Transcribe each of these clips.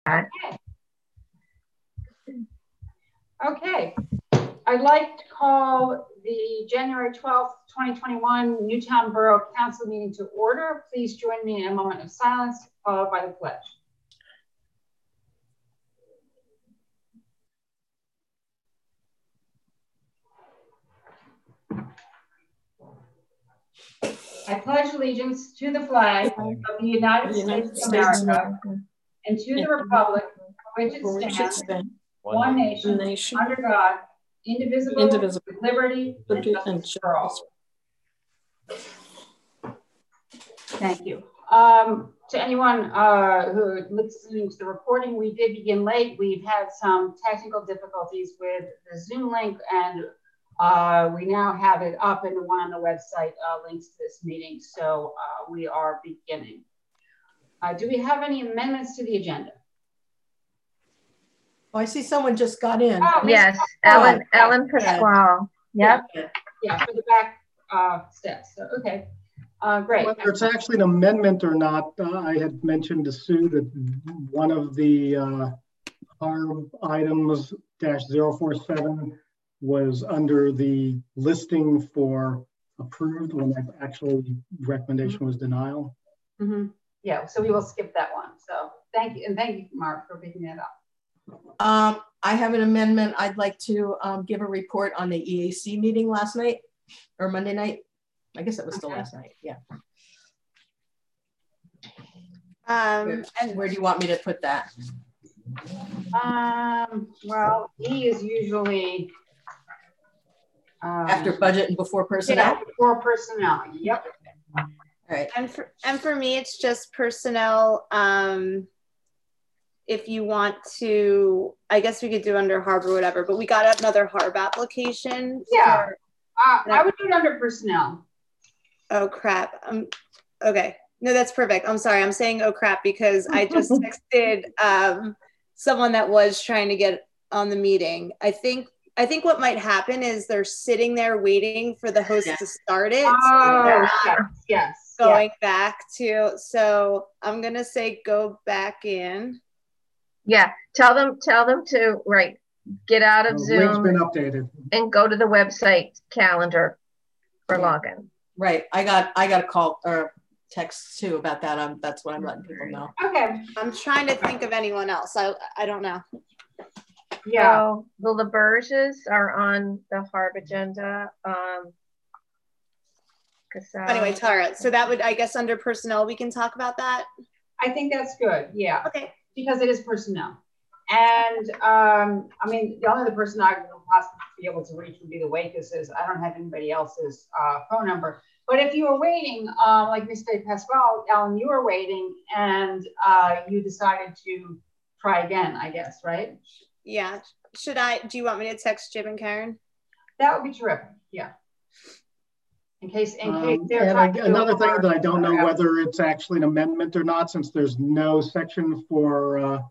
Okay. Okay. I'd like to call the January 12th, 2021 Newtown Borough Council meeting to order. Please join me in a moment of silence, followed by the pledge. I pledge allegiance to the flag of the United States of America and to the republic for which it stands, one nation, under God, indivisible, with liberty and justice for all. Thank you. To anyone who is listening to the recording, we did begin late. We've had some technical difficulties with the Zoom link, and we now have it up, and the one on the website links to this meeting. So we are beginning. Do we have any amendments to the agenda? Oh, I see someone just got in. Oh, yes, Ellen Pasquale. Yep. Yeah, for the back steps. So, okay. Great. Whether it's actually an amendment or not, I had mentioned to Sue that one of the HARB items -047 was under the listing for approved when that actually recommendation was denial. Mm-hmm. Yeah, so we will skip that one. So thank you. And thank you, Mark, for picking that up. I have an amendment. I'd like to give a report on the EAC meeting last night or Monday night. I guess it was still last night. Yeah. And where do you want me to put that? Well, E is usually after budget and before personnel. Yeah, before personnel. Yep. All right. And for me, it's just personnel. If you want to, I guess we could do under HARB or whatever, but we got another HARB application. Yeah. I would do it under personnel. Oh crap. Okay. No, that's perfect. I'm sorry. I'm saying oh crap because I just texted someone that was trying to get on the meeting. I think what might happen is they're sitting there waiting for the host to start it. Oh, yes. Going back to, so I'm gonna say go back in. Yeah, tell them to get out of Zoom. Link's been updated. And go to the website calendar for login. Right. I got a call or text too about that. That's what I'm letting people know. Okay. I'm trying to think of anyone else. I don't know. Yeah. So the LaBerges are on the HARB agenda. Anyway, Tara, so that would, I guess, under personnel, we can talk about that. I think that's good. Yeah. Okay. Because it is personnel. And I mean, the only other person I would possibly be able to reach would be the waitresses. I don't have anybody else's phone number. But if you were waiting, like Mr. Pasquale, Ellen, you were waiting and you decided to try again, I guess, right? Yeah. Do you want me to text Jim and Karen? That would be terrific. Yeah. In case they're another thing that I don't know whether it's actually an amendment or not, since there's no section for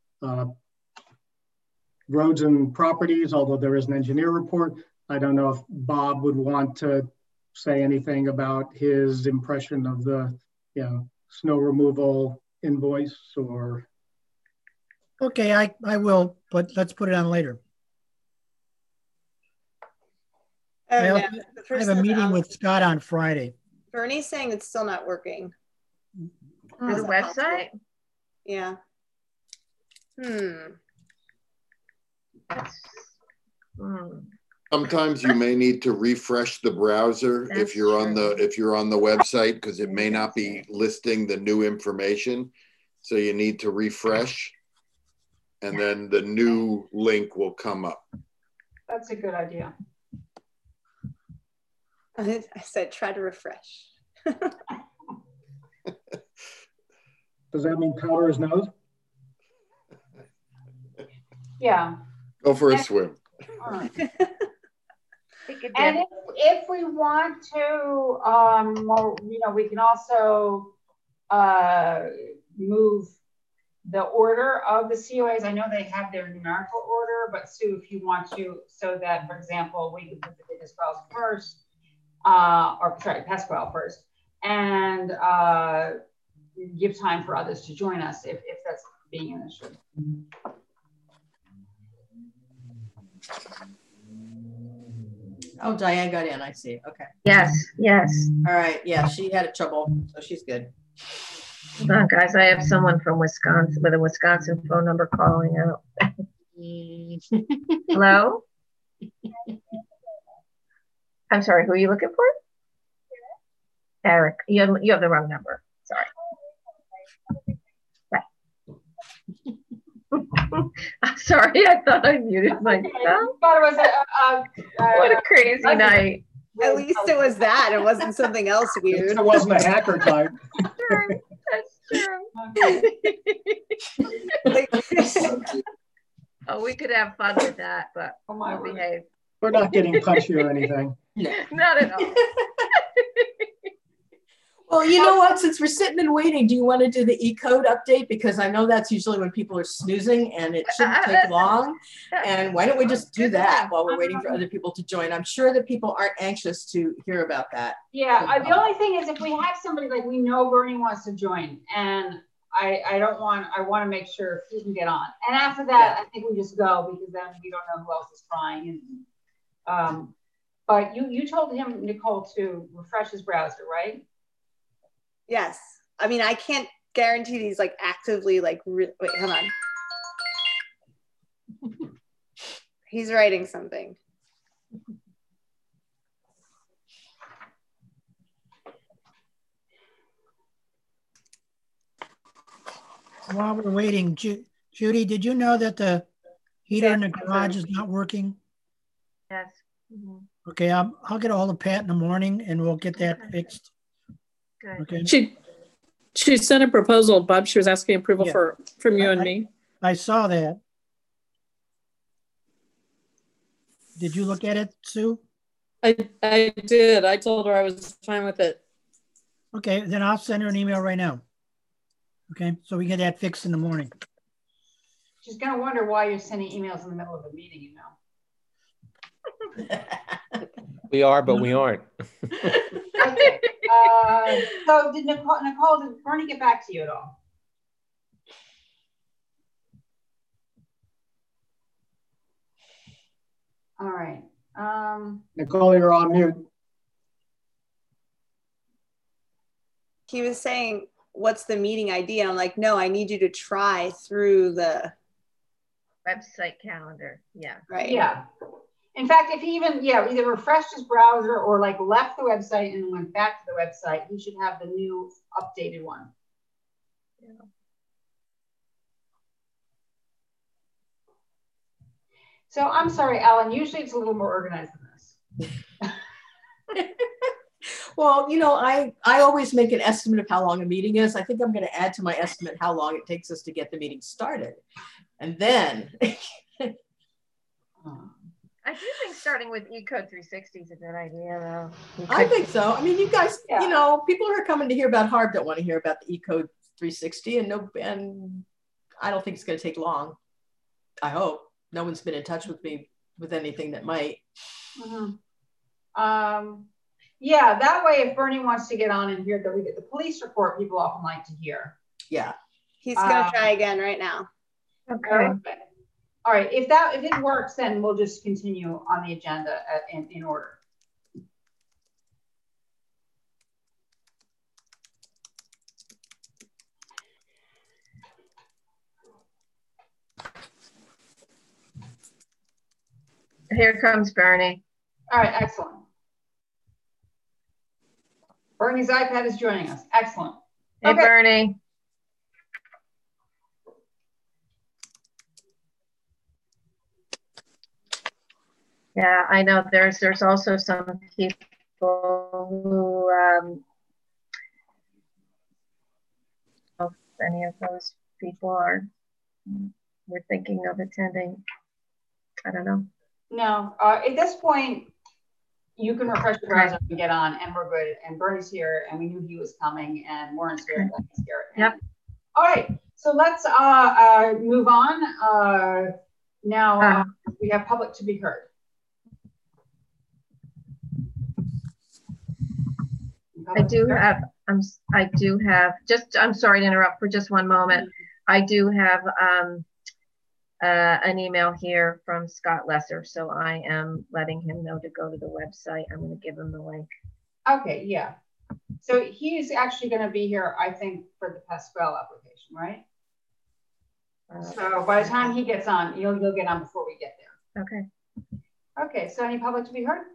roads and properties, although there is an engineer report. I don't know if Bob would want to say anything about his impression of the snow removal invoice or. Okay, I will, but let's put it on later. I have a meeting with Scott on Friday. Bernie's saying it's still not working. On the website? Yeah. Sometimes you may need to refresh the browser if you're on the website, because it may not be listing the new information. So you need to refresh, and then the new link will come up. That's a good idea. I said try to refresh. Does that mean powder his nose? Yeah. Go for a swim. And if we want to, we can also move the order of the COAs. I know they have their numerical order, but Sue, if you want to, so that, for example, we could put the Pasquale first, Pasquale first, and give time for others to join us if that's being an issue. Oh, Diane got in, I see. Okay. Yes, yes. All right. Yeah, she had trouble, so she's good. Hold on, guys. I have someone from Wisconsin with a Wisconsin phone number calling out. Hello? I'm sorry, who are you looking for? Eric. You have the wrong number. Sorry. I'm sorry, I thought I muted myself. What a crazy night. At least it was that. It wasn't something else weird. It wasn't a hacker type. True. That's true. Oh, we could have fun with that, but we'll behave. We're not getting punchy or anything. No. Not at all. Well, you know what? Since we're sitting and waiting, do you want to do the E-code update? Because I know that's usually when people are snoozing and it shouldn't take long. And why don't we just do that while we're waiting for other people to join? I'm sure that people aren't anxious to hear about that. Yeah, the only thing is if we have somebody like we know Bernie wants to join and I want to make sure he can get on. And after that, I think we just go because then we don't know who else is trying. And, but you told him, Nicole, to refresh his browser, right? Yes. I mean, I can't guarantee these like actively like, wait, hold on. He's writing something. While we're waiting, Judy, did you know that the heater in the garage is not working? Yes. Mm-hmm. Okay, I'll get a hold of Pat in the morning and we'll get that fixed. Good. Okay. She sent a proposal, Bob. She was asking approval from you and me. I saw that. Did you look at it, Sue? I did. I told her I was fine with it. Okay, then I'll send her an email right now. Okay, so we get that fixed in the morning. She's going to wonder why you're sending emails in the middle of a meeting, you know. We are, but we aren't. Okay. So did Nicole, did Bernie get back to you at all? All right. Nicole, you're on mute. He was saying, what's the meeting ID? And I'm like, no, I need you to try through the website calendar. Yeah. Right. Yeah. In fact, if he even, either refreshed his browser or like left the website and went back to the website, he should have the new updated one. Yeah. So I'm sorry, Alan, usually it's a little more organized than this. Well, you know, I always make an estimate of how long a meeting is. I think I'm going to add to my estimate how long it takes us to get the meeting started. And then... I do think starting with E-code 360 is a good idea, though. I think so. I mean, you guys, you know, people who are coming to hear about HARB don't want to hear about the E-code 360, and I don't think it's going to take long. I hope. No one's been in touch with me with anything that might. Mm-hmm. Yeah, that way, if Bernie wants to get on and hear that we get the police report, people often like to hear. Yeah. He's going to try again right now. Okay. All right, if it works, then we'll just continue on the agenda in order. Here comes Bernie. All right, excellent. Bernie's iPad is joining us. Excellent. Hey, okay. Bernie. Yeah, I know there's also some people who, if any of those people we're thinking of attending. I don't know. No, at this point, you can refresh the browser and get on, and we're good. And Bernie's here, and we knew he was coming, and Warren's here, and Becky's here. Yep. All right, so let's move on. Now we have public to be heard. I do have, I'm sorry to interrupt for just one moment. I do have an email here from Scott Lesser, so I am letting him know to go to the website. I'm going to give him the link. Okay, yeah. So he's actually going to be here, I think, for the Pasquale application, right? So by the time he gets on, you'll get on before we get there. Okay. Okay, so any public to be heard?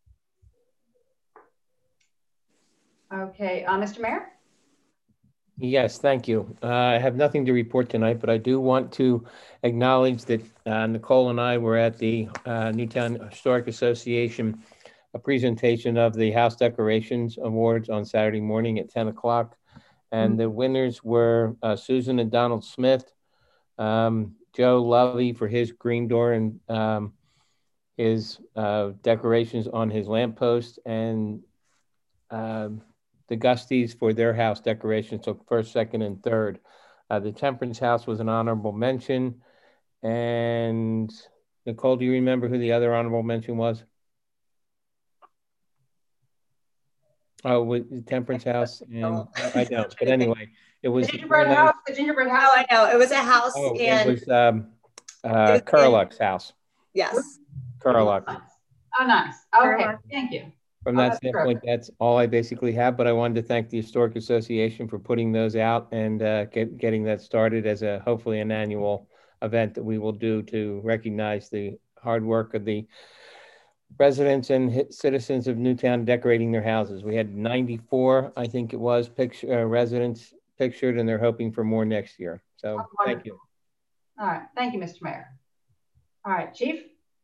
Okay, Mr. Mayor? Yes, thank you. I have nothing to report tonight, but I do want to acknowledge that Nicole and I were at the Newtown Historic Association, a presentation of the House Decorations Awards on Saturday morning at 10 o'clock. And the winners were Susan and Donald Smith, Joe Lovey for his green door and his decorations on his lamppost, and the Gusties for their house decorations, so first, second, and third. The Temperance House was an honorable mention. And Nicole, do you remember who the other honorable mention was? Oh, with the Temperance House, and I don't. But anyway, it was the gingerbread house. The gingerbread house. Oh, I know. It was a house. Oh, and it was Curluck's house. Yes. Curluck. Oh, nice. Okay, thank you. From that standpoint, that's all I basically have, but I wanted to thank the Historic Association for putting those out and getting that started as hopefully an annual event that we will do to recognize the hard work of the residents and citizens of Newtown decorating their houses. We had 94, I think it was, residents pictured, and they're hoping for more next year. So thank you. All right, thank you, Mr. Mayor. All right, Chief.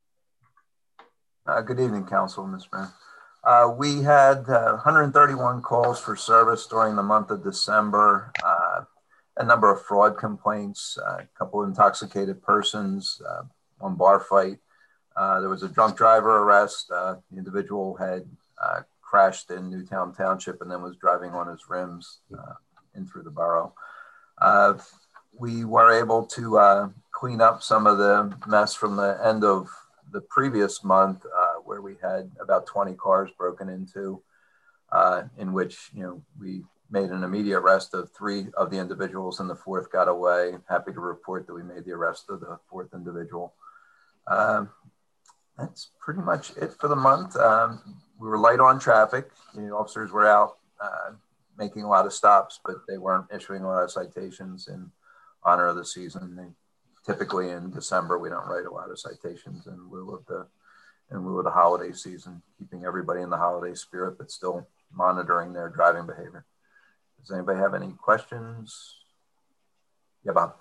Good evening, Council, Mr. Mayor. We had 131 calls for service during the month of December, a number of fraud complaints, a couple of intoxicated persons, one bar fight. There was a drunk driver arrest. The individual had crashed in Newtown Township and then was driving on his rims in through the borough. We were able to clean up some of the mess from the end of the previous month, where we had about 20 cars broken into, in which, we made an immediate arrest of 3 of the individuals and the 4th got away. Happy to report that we made the arrest of the 4th individual. That's pretty much it for the month. We were light on traffic. Officers were out making a lot of stops, but they weren't issuing a lot of citations in honor of the season. Typically in December, we don't write a lot of citations in lieu of the holiday season, keeping everybody in the holiday spirit, but still monitoring their driving behavior. Does anybody have any questions? Yeah, Bob.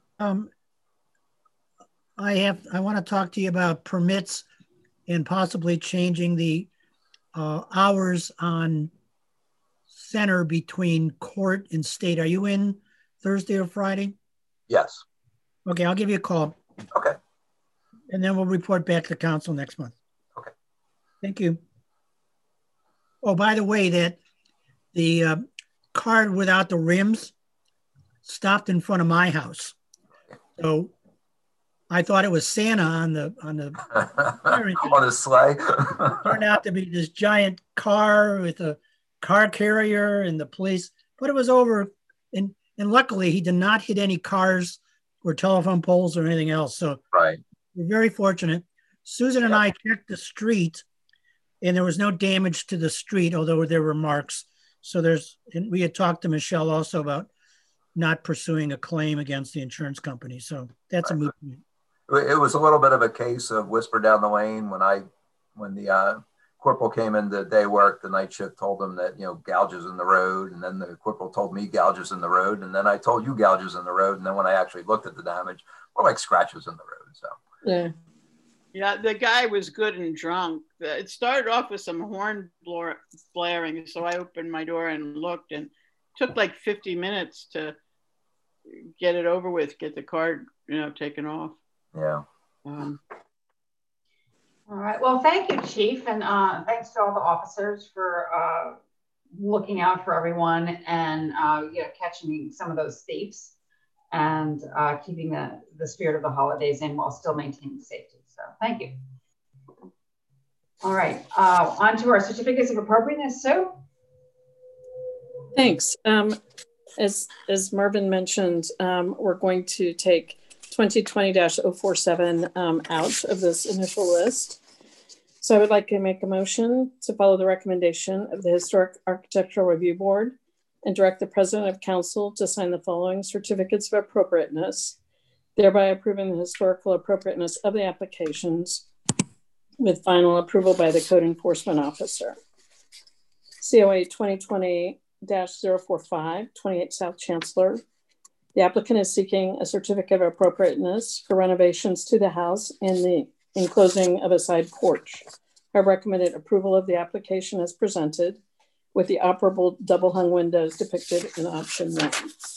I want to talk to you about permits and possibly changing the hours on Center between court and state. Are you in Thursday or Friday? Yes. Okay, I'll give you a call. Okay. And then we'll report back to council next month. Okay. Thank you. Oh, by the way, that the card without the rims stopped in front of my house. So I thought it was Santa on the on a sleigh. Turned out to be this giant car with a car carrier and the police, but it was over. And luckily he did not hit any cars or telephone poles or anything else. So right. We're very fortunate. Susan and I checked the street and there was no damage to the street, although there were marks. So and we had talked to Michelle also about not pursuing a claim against the insurance company. So that's a moot point. It was a little bit of a case of whisper down the lane when the corporal came in the day work, the night shift told him that, gouges in the road. And then the corporal told me gouges in the road. And then I told you gouges in the road. And then when I actually looked at the damage, more like scratches in the road. So, yeah. Yeah, the guy was good and drunk. It started off with some horn blaring. So I opened my door and looked, and it took like 50 minutes to get it over with, get the car, taken off. Yeah. All right. Well, thank you, Chief. And thanks to all the officers for looking out for everyone and catching some of those thieves and keeping the spirit of the holidays in while still maintaining safety. So thank you. All right. On to our certificates of appropriateness. So thanks. as Marvin mentioned, we're going to take 2020-047 out of this initial list. So I would like to make a motion to follow the recommendation of the Historic Architectural Review Board and direct the President of Council to sign the following certificates of appropriateness, thereby approving the historical appropriateness of the applications with final approval by the Code Enforcement Officer. COA 2020-045, 28 South Chancellor. The applicant is seeking a certificate of appropriateness for renovations to the house and the enclosing of a side porch. I recommended approval of the application as presented with the operable double hung windows depicted in option 1.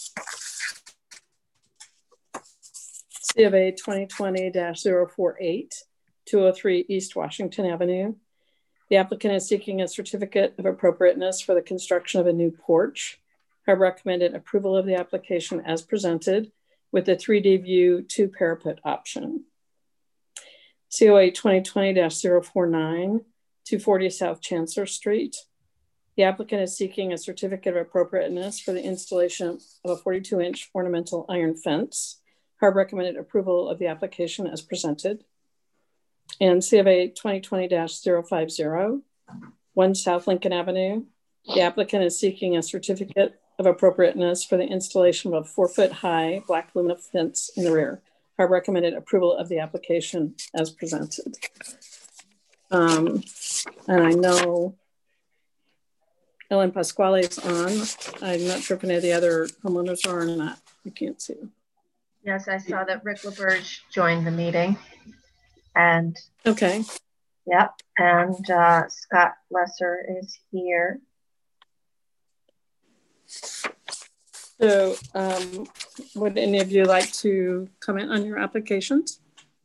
C of A 2020-048, 203 East Washington Avenue. The applicant is seeking a certificate of appropriateness for the construction of a new porch. I recommended approval of the application as presented with the 3D view 2 parapet option. COA 2020-049, 240 South Chancellor Street. The applicant is seeking a certificate of appropriateness for the installation of a 42-inch ornamental iron fence. I recommended approval of the application as presented. And CFA 2020-050, 1 South Lincoln Avenue. The applicant is seeking a certificate of appropriateness for the installation of a 4-foot-high black aluminum fence in the rear. I recommended approval of the application as presented. And I know Ellen Pasquale is on. I'm not sure if any of the other homeowners are or not. I can't see them. Yes, I saw that Rick LaBerge joined the meeting. And okay. Yep. And Scott Lesser is here. So would any of you like to comment on your applications?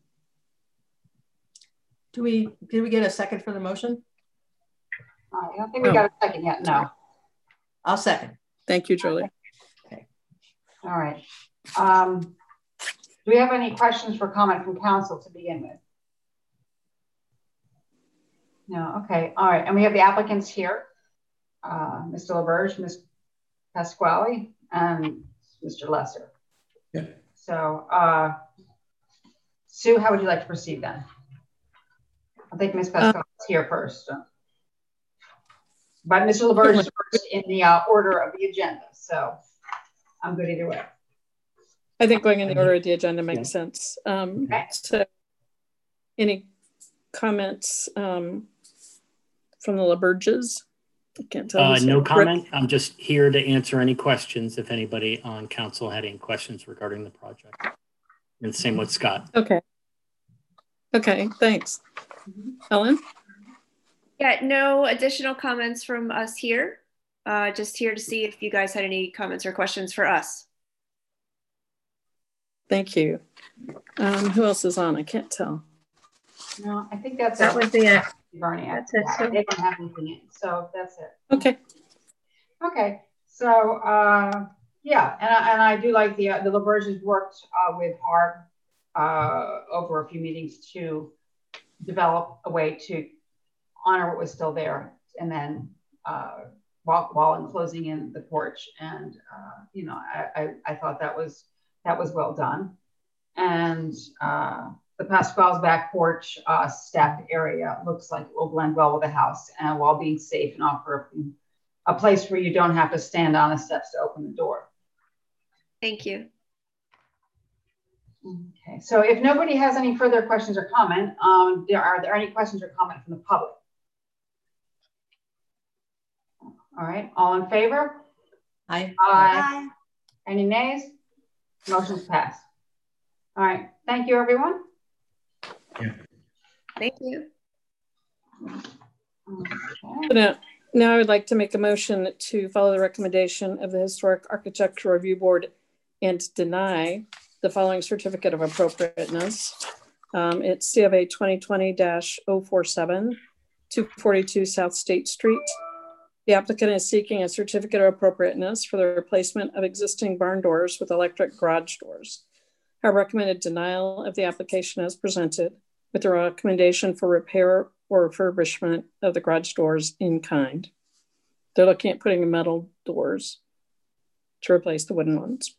Did we get a second for the motion? I don't think we got a second yet. No. I'll second. Thank you, Julie. Okay. All right. Do we have any questions for comment from council to begin with? No. Okay. All right. And we have the applicants here, Mr. LaBerge, Ms. Pasquale, and Mr. Lesser. Yeah. So, Sue, how would you like to proceed then? I think Ms. Pasquale is here first. But Mr. LaBerge is first in the order of the agenda. So I'm good either way. I think going in the order of the agenda makes sense. Okay. So any comments from the LaBerges? I can't tell. No comment. I'm just here to answer any questions if anybody on council had any questions regarding the project. And same with Scott. Okay. Okay, thanks. Ellen? Yeah, no additional comments from us here. Just here to see if you guys had any comments or questions for us. Thank you. Who else is on? I can't tell. No, I think that would be it. Barney, that's it. So they don't have anything in, so that's it. Okay. Okay. So yeah, and I do like the LaBerges worked with Harb over a few meetings to develop a way to honor what was still there, and then while enclosing in the porch. And you know, I thought that was well done. And the Pasquale's back porch stepped area looks like it will blend well with the house, and while being safe and offer a place where you don't have to stand on the steps to open the door. Thank you. Okay, so if nobody has any further questions or comment, are there any questions or comment from the public? All right, all in favor? Aye. Aye. Any nays? Motion's passed. All right, thank you, everyone. Yeah. Thank you. Okay. Now I would like to make a motion to follow the recommendation of the Historic Architectural Review Board and deny the following certificate of appropriateness. It's CFA 2020-047, 242 South State Street. The applicant is seeking a certificate of appropriateness for the replacement of existing barn doors with electric garage doors. I recommended denial of the application as presented with a recommendation for repair or refurbishment of the garage doors in kind. They're looking at putting in metal doors to replace the wooden ones.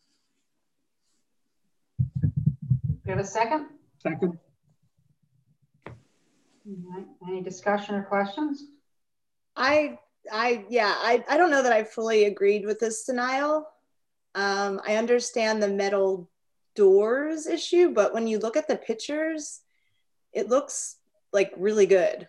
Do you have a second? Second. All right. Any discussion or questions? I don't know that I fully agreed with this denial. I understand the metal doors issue, but when you look at the pictures, it looks like really good.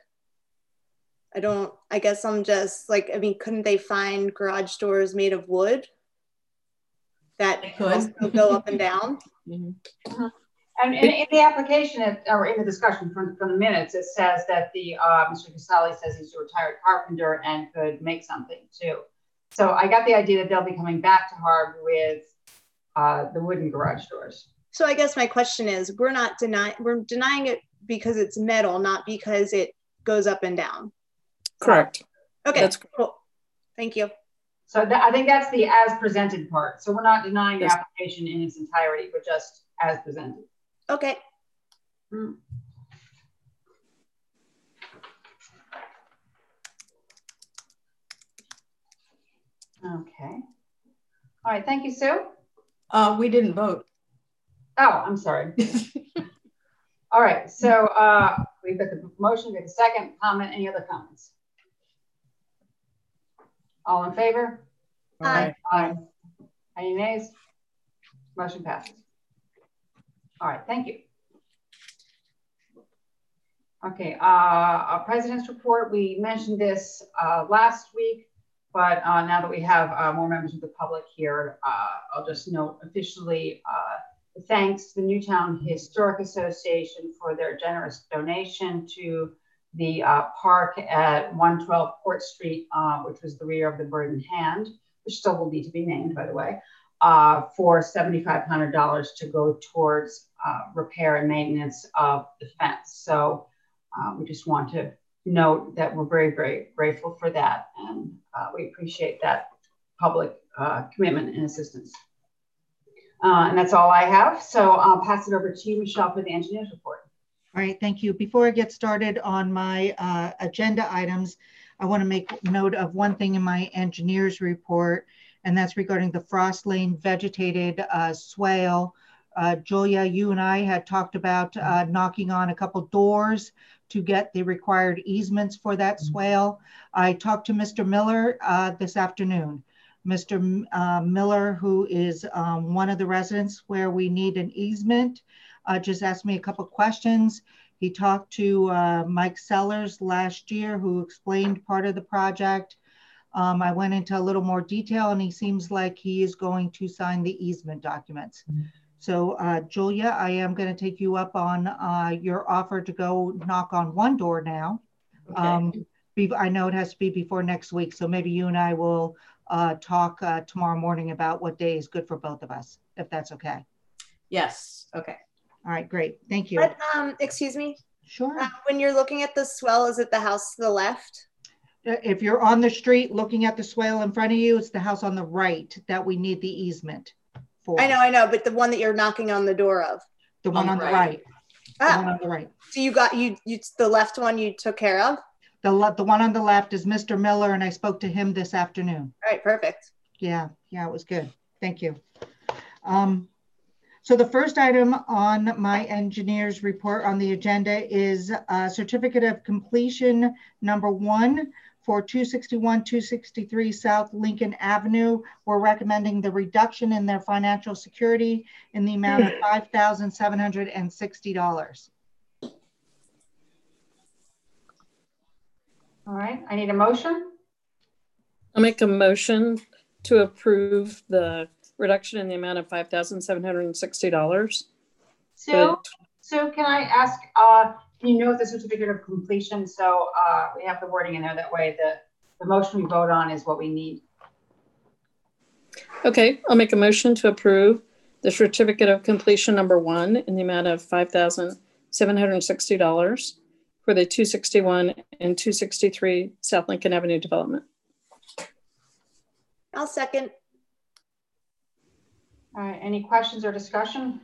I guess I'm just like, I mean, couldn't they find garage doors made of wood that also go up and down? Mm-hmm. And in the application, or in the discussion from the minutes, it says that Mr. Casali says he's a retired carpenter and could make something too. So I got the idea that they'll be coming back to Harb with the wooden garage doors. So I guess my question is, we're denying it because it's metal, not because it goes up and down. Correct. Okay, that's cool. Thank you. So I think that's the as presented part. So we're not denying the application in its entirety, but just as presented. Okay. Okay. All right. Thank you, Sue. We didn't vote. Oh, I'm sorry. All right. So we've got the motion, we have a second comment. Any other comments? All in favor? Aye. Aye. Any nays? Motion passes. All right, thank you. Okay, our president's report, we mentioned this last week, but now that we have more members of the public here, I'll just note officially thanks to the Newtown Historic Association for their generous donation to the park at 112 Port Street, which was the rear of the Bird in Hand, which still will need to be named, by the way, for $7,500 to go towards repair and maintenance of the fence. So we just want to note that we're very, very grateful for that. And we appreciate that public commitment and assistance. And that's all I have. So I'll pass it over to you, Michelle, for the engineer's report. All right, thank you. Before I get started on my agenda items, I want to make note of one thing in my engineer's report, and that's regarding the Frost Lane vegetated swale. Julia, you and I had talked about knocking on a couple doors to get the required easements for that swale. I talked to Mr. Miller this afternoon. Mr. Miller, who is one of the residents where we need an easement, just asked me a couple questions. He talked to Mike Sellers last year, who explained part of the project. I went into a little more detail, and he seems like he is going to sign the easement documents. So Julia, I am going to take you up on your offer to go knock on one door now. Okay. I know it has to be before next week, so maybe you and I will talk tomorrow morning about what day is good for both of us, if that's okay. Yes, okay. All right, great, thank you. But, excuse me? Sure. When you're looking at the swell, is it the house to the left? If you're on the street looking at the swale in front of you, it's the house on the right that we need the easement for. I know, but the one that you're knocking on the door of. The one on the right. Ah, the one on the right. So you got the left one you took care of? The one on the left is Mr. Miller, and I spoke to him this afternoon. All right, perfect. Yeah, it was good. Thank you. So the first item on my engineer's report on the agenda is certificate of completion number 1 for 261-263 South Lincoln Avenue. We're recommending the reduction in their financial security in the amount of $5,760. All right, I need a motion. I'll make a motion to approve the reduction in the amount of $5,760. Sue, can I ask, can you note the certificate of completion? So we have the wording in there. That way the motion we vote on is what we need. Okay, I'll make a motion to approve the certificate of completion number 1 in the amount of $5,760 for the 261 and 263 South Lincoln Avenue development. I'll second. All right, any questions or discussion?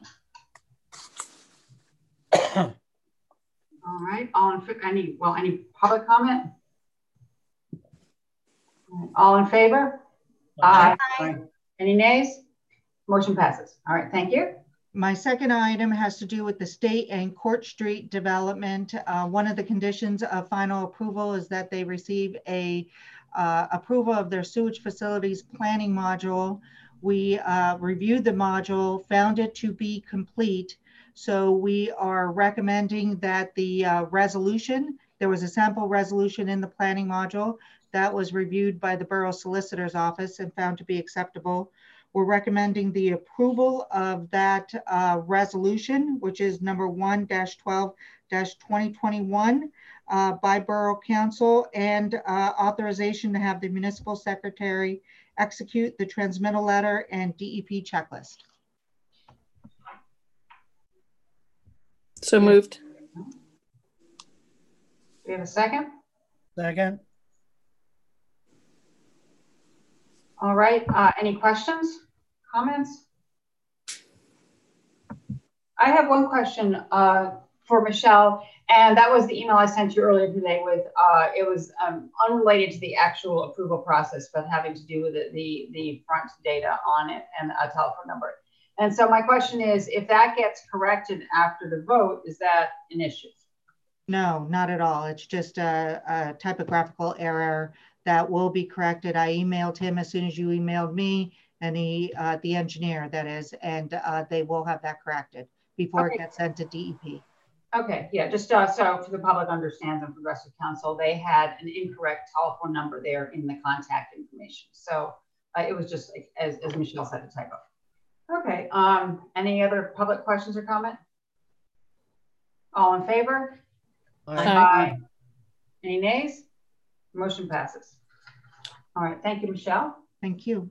All right, any public comment? All in favor? Aye. Aye. Any nays? Motion passes. All right, thank you. My second item has to do with the State and Court Street development. One of the conditions of final approval is that they receive a approval of their sewage facilities planning module. We reviewed the module, found it to be complete. So we are recommending that the resolution, there was a sample resolution in the planning module that was reviewed by the Borough Solicitor's Office and found to be acceptable. We're recommending the approval of that resolution, which is number 1-12-2021 by Borough Council, and authorization to have the municipal secretary execute the transmittal letter and DEP checklist. So moved. Do we have a second? Second. All right, any questions, comments? I have one question for Michelle, and that was the email I sent you earlier today with, it was unrelated to the actual approval process, but having to do with the front data on it and a telephone number. And so my question is, if that gets corrected after the vote, is that an issue? No, not at all. It's just a typographical error that will be corrected. I emailed him as soon as you emailed me, and the engineer, that is, and they will have that corrected before it gets sent to DEP. Okay, yeah, just so for the public understands, and Progressive Council, they had an incorrect telephone number there in the contact information. So it was just, as Michelle said, a typo. Okay, any other public questions or comment? All in favor? Aye. Any nays? Motion passes. All right, thank you, Michelle. Thank you.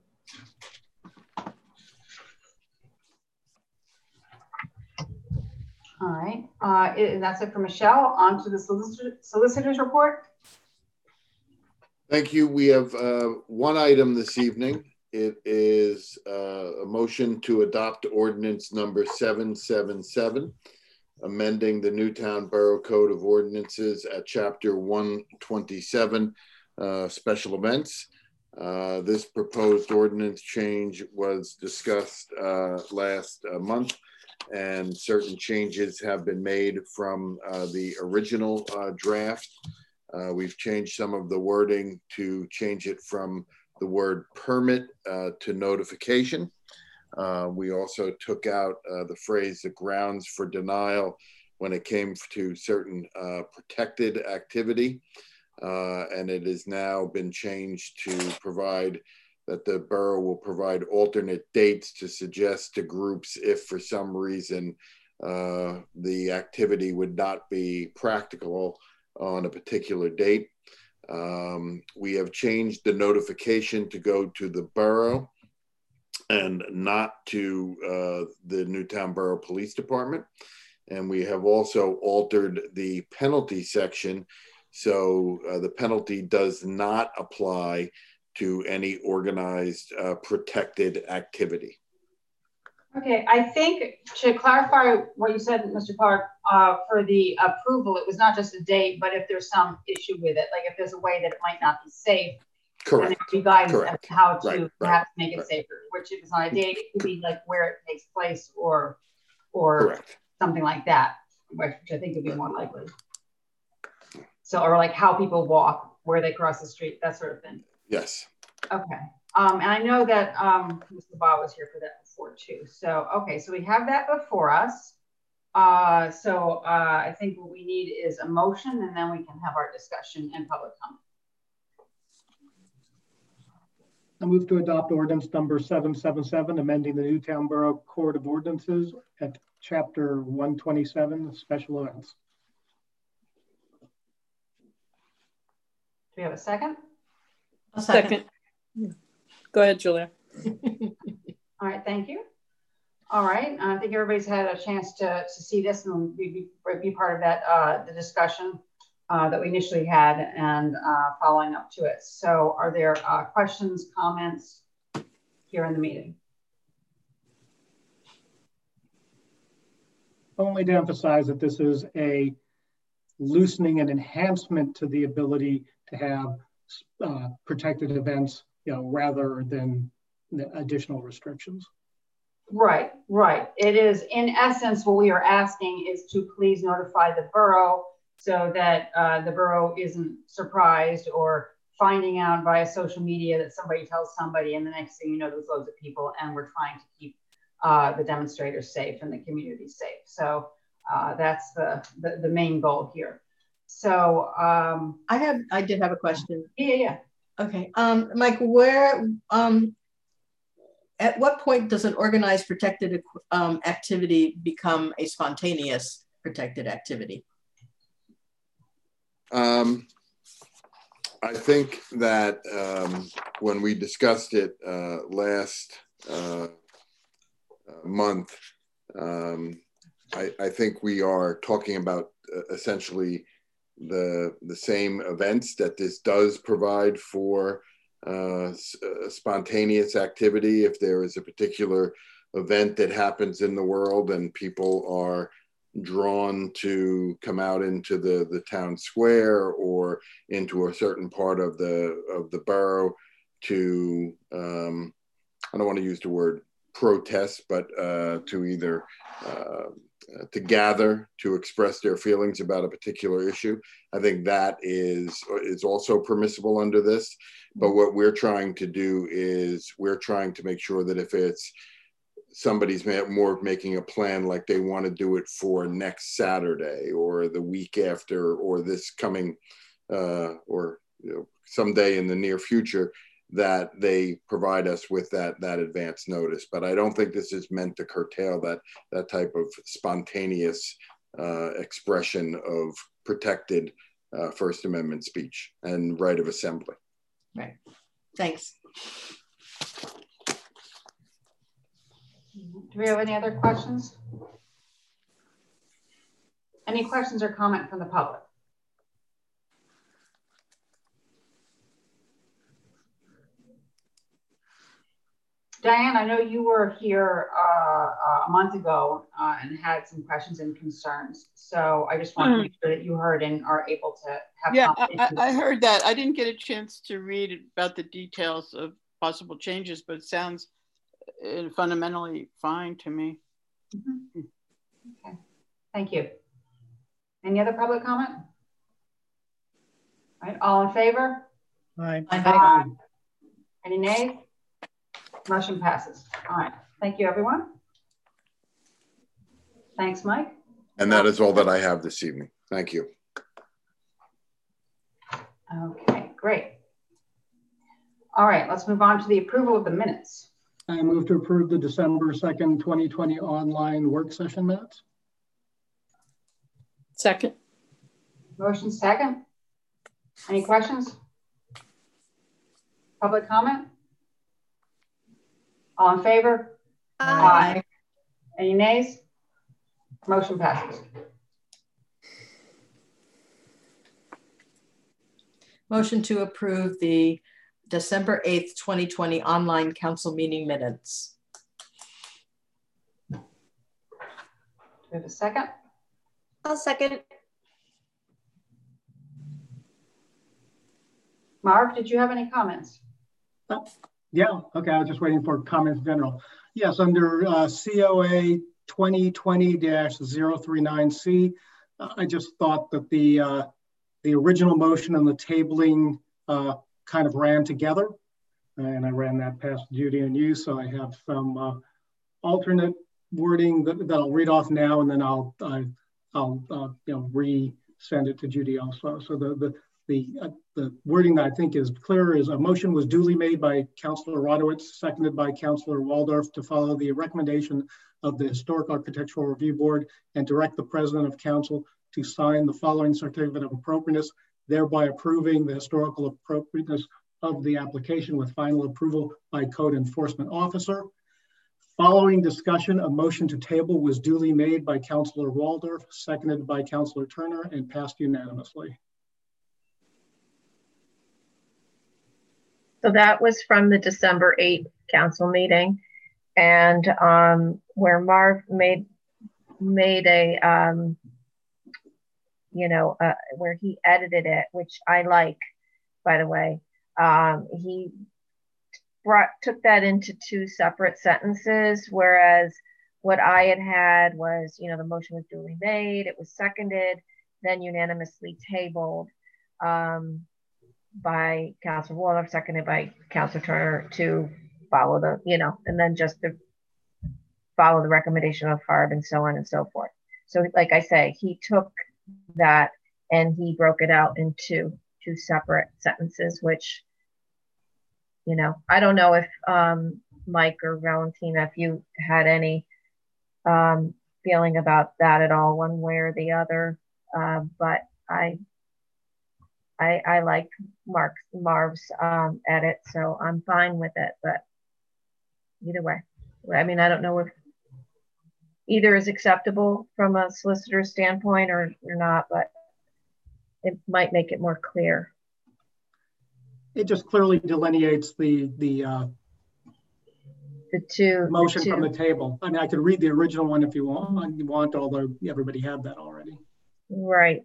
All right, and that's it for Michelle. On to the solicitor's report. Thank you. We have one item this evening. It is a motion to adopt ordinance number 777, amending the Newtown Borough Code of Ordinances at Chapter 127, Special Events. This proposed ordinance change was discussed last month, and certain changes have been made from the original draft. We've changed some of the wording to change it from the word permit to notification. We also took out the phrase the grounds for denial when it came to certain protected activity. And it has now been changed to provide that the borough will provide alternate dates to suggest to groups if for some reason the activity would not be practical on a particular date. We have changed the notification to go to the borough and not to the Newtown Borough Police Department. And we have also altered the penalty section. So the penalty does not apply to any organized protected activity. Okay, I think to clarify what you said, Mr. Clark, for the approval, it was not just a date, but if there's some issue with it, like if there's a way that it might not be safe, correct, and there would be guidance as to how to perhaps make it safer, which if it's not a date, it could be like where it takes place or something like that, which I think would be more likely. So, or like how people walk, where they cross the street, that sort of thing. Yes. Okay. And I know that Mr. Baugh was here for that before too. So, okay, so we have that before us. I think what we need is a motion, and then we can have our discussion and public comment. I move to adopt ordinance number 777, amending the Newtown Borough Code of Ordinances at Chapter 127, Special Events. Do we have a second? A second. Go ahead, Julia. All right, thank you. All right, I think everybody's had a chance to see this and be part of that the discussion that we initially had and following up to it. So are there questions, comments here in the meeting? Only to emphasize that this is a loosening and enhancement to the ability to have protected events, rather than additional restrictions. Right, right. It is, in essence, what we are asking is to please notify the borough so that the borough isn't surprised or finding out via social media that somebody tells somebody, and the next thing you know, there's loads of people, and we're trying to keep the demonstrators safe and the community safe. So that's the main goal here. So I did have a question. Yeah. Okay, Mike, where at what point does an organized protected activity become a spontaneous protected activity? I think that when we discussed it last month, I think we are talking about essentially the same events that this does provide for spontaneous activity. If there is a particular event that happens in the world and people are drawn to come out into the town square or into a certain part of the borough to I don't want to use the word protest, but to either to gather to express their feelings about a particular issue. I think that is also permissible under this. But what we're trying to do is we're trying to make sure that if it's somebody's more making a plan, like they want to do it for next Saturday or the week after or this coming or someday in the near future, that they provide us with that advance notice. But I don't think this is meant to curtail that type of spontaneous expression of protected First Amendment speech and right of assembly. Right. Thanks. Do we have any other questions? Any questions or comment from the public? Diane, I know you were here a month ago and had some questions and concerns. So I just want to make sure that you heard and are able to have. Yeah, I heard that. I didn't get a chance to read about the details of possible changes, but it sounds fundamentally fine to me. Mm-hmm. Okay, thank you. Any other public comment? All right, all in favor? Aye. Any nays? Motion passes. All right, thank you, everyone. Thanks, Mike. And that is all that I have this evening. Thank you. Okay, great. All right, let's move on to the approval of the minutes. I move to approve the December 2nd, 2020 online work session minutes. Second. Motion second. Any questions? Public comment? All in favor? Aye. Any nays? Motion passes. Motion to approve the December 8th, 2020 online council meeting minutes. Do we have a second? I'll second. Mark, did you have any comments? Yeah, okay, I was just waiting for comments in general. Yes, under COA 2020-039C, I just thought that the original motion and the tabling kind of ran together, and I ran that past Judy and you, so I have some alternate wording that I'll read off now, and then I'll re-send it to Judy also. So the wording that I think is clear is: a motion was duly made by Councilor Radowitz, seconded by Councilor Waldorf, to follow the recommendation of the Historic Architectural Review Board and direct the President of Council to sign the following certificate of appropriateness, thereby approving the historical appropriateness of the application with final approval by Code Enforcement Officer. Following discussion, a motion to table was duly made by Councilor Waldorf, seconded by Councilor Turner, and passed unanimously. So that was from the December 8th council meeting, and where Marv made a, where he edited it, which I like, by the way. He took that into two separate sentences, whereas what I had was, you know, the motion was duly made, it was seconded, then unanimously tabled by Councilor Waldorf, seconded by Councilor Turner to follow the, you know, and then just to follow the recommendation of Harb and so on and so forth. So like I say, he took that and he broke it out into two separate sentences, which, you know, I don't know if Mike or Valentina, if you had any feeling about that at all, one way or the other, but I like Marv's edit, so I'm fine with it. But either way, I mean, I don't know if either is acceptable from a solicitor's standpoint or not, but it might make it more clear. It just clearly delineates the motion from the table. I mean, I could read the original one if you want, although everybody had that already. Right.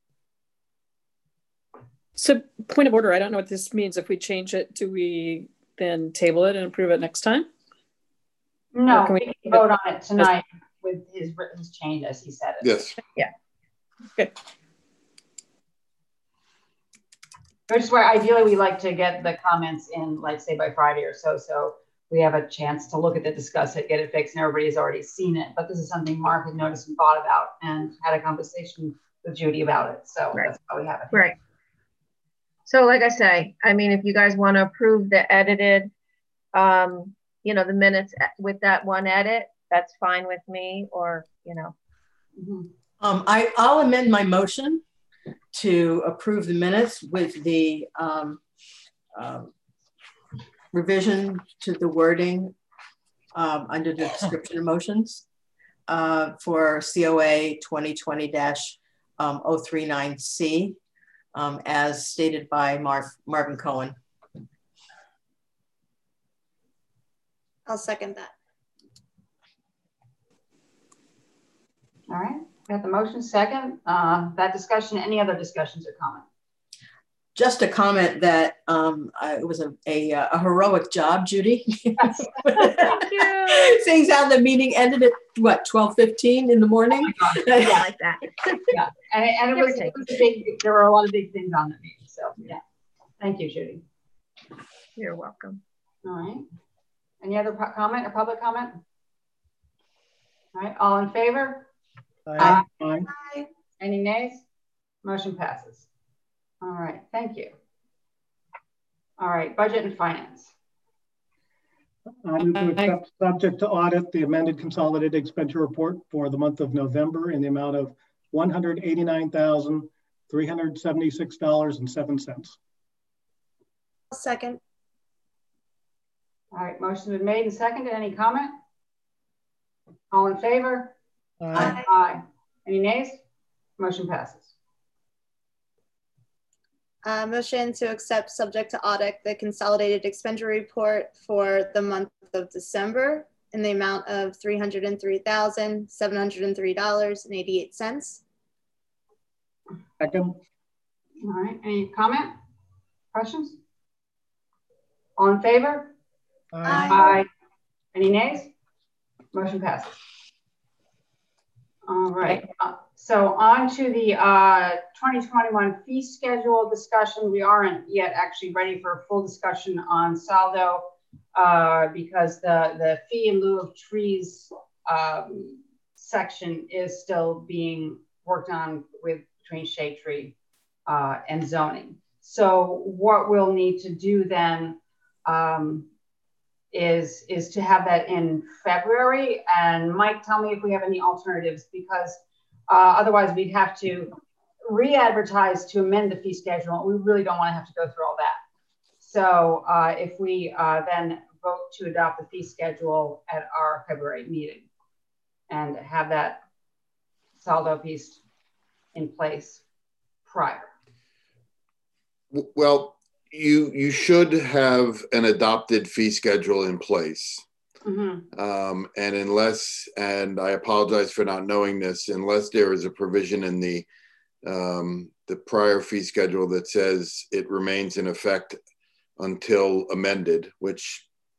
So point of order, I don't know what this means. If we change it, do we then table it and approve it next time? No, we can vote on it tonight with his change as he said it. Yes. Yeah. Okay. Which is where ideally we like to get the comments in, like say by Friday or so we have a chance to look at it, discuss it, get it fixed, and everybody's already seen it. But this is something Mark had noticed and thought about and had a conversation with Judy about it. So that's why we have it. Right. So like I say, I mean, if you guys want to approve the edited, you know, the minutes with that one edit, that's fine with me, or, you know. I'll amend my motion to approve the minutes with the revision to the wording under the description of motions for COA 2020-039C as stated by Marvin Cohen. I'll second that. All right, got the motion second. That discussion, any other discussions or comments? Just a comment that it was a heroic job, Judy. Yes. Thank you. Seeing how the meeting ended at what, 12:15 in the morning? Yeah, like that. Yeah, and it was a big, there were a lot of big things on the meeting. So yeah, thank you, Judy. You're welcome. All right. Any other comment or public comment? All right, all in favor? Aye. Aye. Any nays? Motion passes. All right, thank you. All right, budget and finance. I move to accept, subject to audit, the amended consolidated expenditure report for the month of November in the amount of $189,376.07. Second. All right, motion been made and seconded. Any comment? All in favor? Aye. Aye. Any nays? Motion passes. Motion to accept, subject to audit, the consolidated expenditure report for the month of December in the amount of $303,703.88. Second. All right, any comment? Questions? All in favor? Aye. Aye. Any nays? Motion passes. All right, so on to the 2021 fee schedule discussion. We aren't yet actually ready for a full discussion on saldo because the fee in lieu of trees section is still being worked on between shade tree and zoning. So what we'll need to do then is to have that in February. And Mike, tell me if we have any alternatives, because otherwise we'd have to re-advertise to amend the fee schedule. We really don't want to have to go through all that. So if we then vote to adopt the fee schedule at our February meeting and have that saldo piece in place prior. Well, you should have an adopted fee schedule in place. Mm-hmm. And unless, and I apologize for not knowing this, unless there is a provision in the prior fee schedule that says it remains in effect until amended, which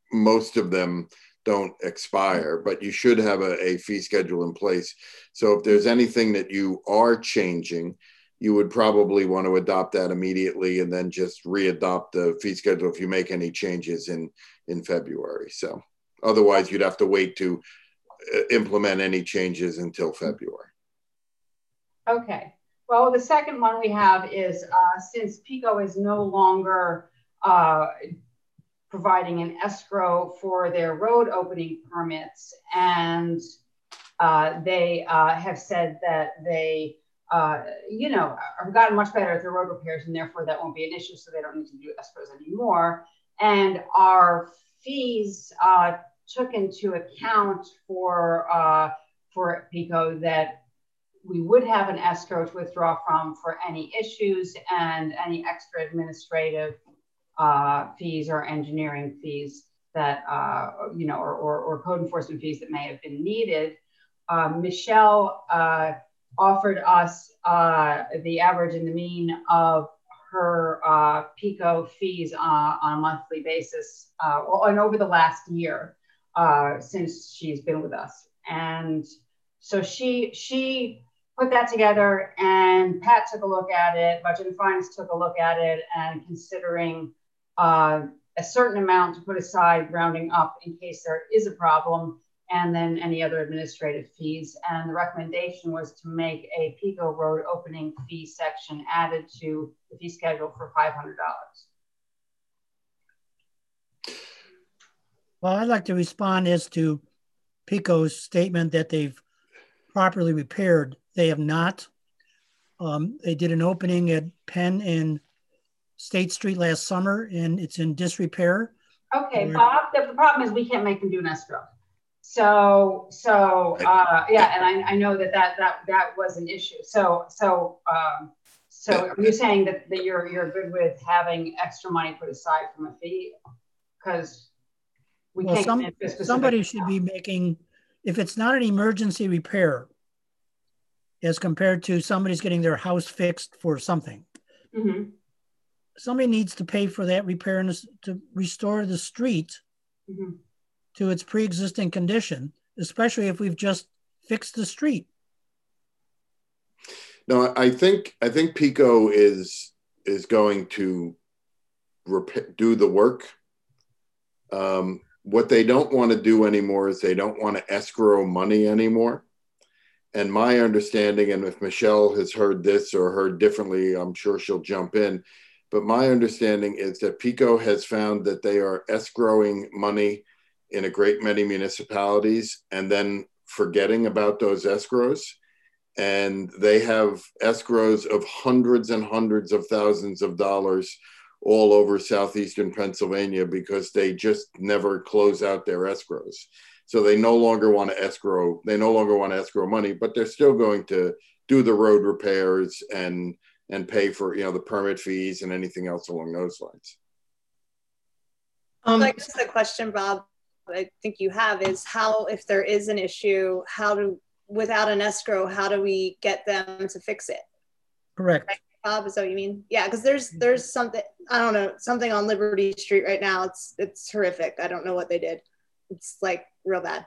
most of them don't expire, but you should have a fee schedule in place. So if there's anything that you are changing, you would probably want to adopt that immediately and then just re-adopt the fee schedule if you make any changes in February. So otherwise you'd have to wait to implement any changes until February. Okay. Well, the second one we have is since PECO is no longer providing an escrow for their road opening permits, and they have said that they, you know, have gotten much better at their road repairs, and therefore that won't be an issue, so they don't need to do escrows anymore. And our fees took into account for PECO that we would have an escrow to withdraw from for any issues and any extra administrative fees or engineering fees that, you know, or code enforcement fees that may have been needed. Michelle offered us the average and the mean of her PECO fees on a monthly basis and over the last year since she's been with us. And so she put that together, and Pat took a look at it, Budget and Finance took a look at it, and considering a certain amount to put aside, rounding up in case there is a problem, and then any other administrative fees. And the recommendation was to make a PECO road opening fee section added to the fee schedule for $500. Well, I'd like to respond as to PECO's statement that they've properly repaired. They have not. They did an opening at Penn and State Street last summer, and it's in disrepair. Okay, Bob, the problem is we can't make them do an escrow. So yeah, and I know that was an issue. So you're saying that you're good with having extra money put aside from a fee? Because we can't. Somebody should be making, if it's not an emergency repair, as compared to somebody's getting their house fixed for something. Mm-hmm. Somebody needs to pay for that repair and to restore the street mm-hmm. to its pre-existing condition, especially if we've just fixed the street. No, I think PECO is going to do the work. What they don't want to do anymore is they don't want to escrow money anymore. And my understanding, and if Michelle has heard this or heard differently, I'm sure she'll jump in. But my understanding is that PECO has found that they are escrowing money in a great many municipalities and then forgetting about those escrows. And they have escrows of hundreds and hundreds of thousands of dollars all over southeastern Pennsylvania because they just never close out their escrows. So they no longer want to escrow. They no longer want to escrow money, but they're still going to do the road repairs and pay for, you know, the permit fees and anything else along those lines. Like just a question, Bob, I think you have is how, if there is an issue, without an escrow, how do we get them to fix it? Correct. Right, Bob, is that what you mean? Yeah, because there's something, I don't know, something on Liberty Street right now. It's horrific. I don't know what they did. It's like real bad.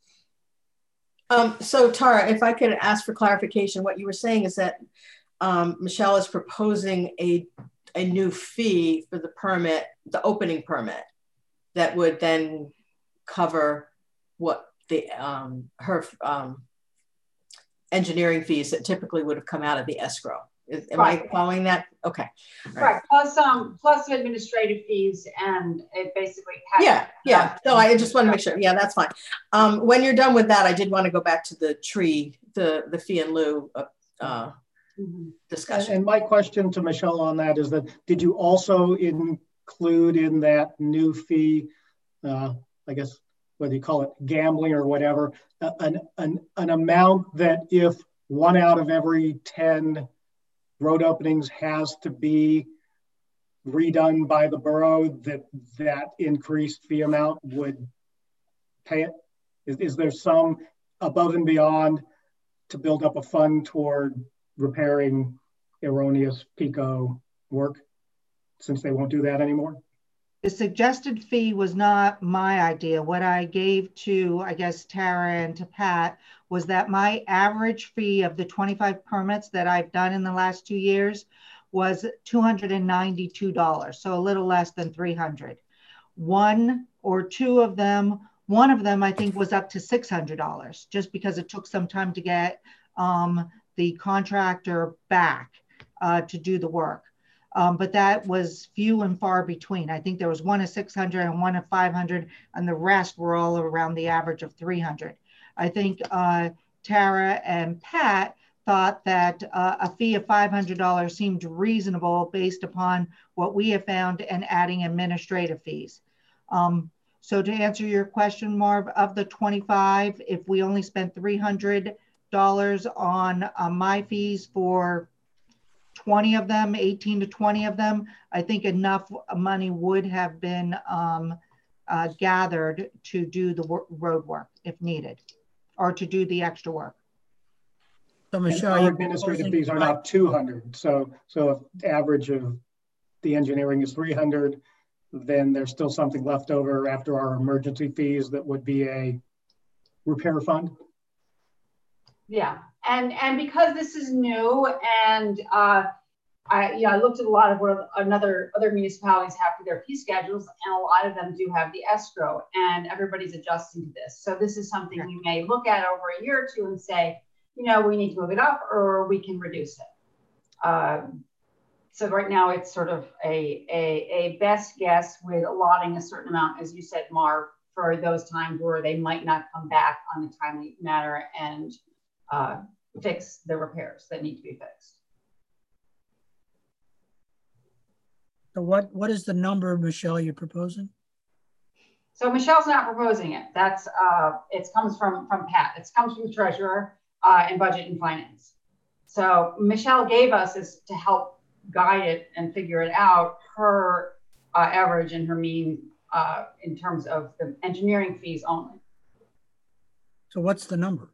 So Tara, if I could ask for clarification, what you were saying is that Michelle is proposing a new fee for the permit, the opening permit, that would then cover what the her engineering fees that typically would have come out of the escrow. Am I following that? Okay. Right. Plus administrative fees, and it basically. Yeah. So I just want to make sure. Yeah, that's fine. When you're done with that, I did want to go back to the tree, the fee in lieu discussion. And my question to Michelle on that is that, did you also include in that new fee, I guess, whether you call it gambling or whatever, an amount that if 1 out of every 10 road openings has to be redone by the borough, that increased fee amount would pay it? Is there some above and beyond to build up a fund toward repairing erroneous PECO work, since they won't do that anymore? The suggested fee was not my idea. What I gave to, I guess, Tara and to Pat was that my average fee of the 25 permits that I've done in the last 2 years was $292, so a little less than 300. One or two of them, one of them I think was up to $600, just because it took some time to get the contractor back to do the work. But that was few and far between. I think there was one at 600 and one at 500, and the rest were all around the average of 300. I think Tara and Pat thought that a fee of $500 seemed reasonable based upon what we have found and adding administrative fees. So to answer your question, Marv, of the 25, if we only spent $300 on my fees for 20 of them, 18 to 20 of them, I think enough money would have been gathered to do the road work if needed, or to do the extra work. So Michelle, our administrative fees are not 200. So if the average of the engineering is 300, then there's still something left over after our emergency fees that would be a repair fund. Yeah, and because this is new, and I looked at a lot of what other municipalities have for their fee schedules, and a lot of them do have the escrow, and everybody's adjusting to this. So this is something we may look at over a year or two and say, we need to move it up, or we can reduce it. So right now it's sort of a best guess with allotting a certain amount, as you said, Marv, for those times where they might not come back on a timely manner and fix the repairs that need to be fixed. So what is the number, Michelle, you're proposing? So Michelle's not proposing it. That's it comes from Pat. It comes from the treasurer and budget and finance. So Michelle gave us is to help guide it and figure it out, her average and her mean in terms of the engineering fees only. So what's the number?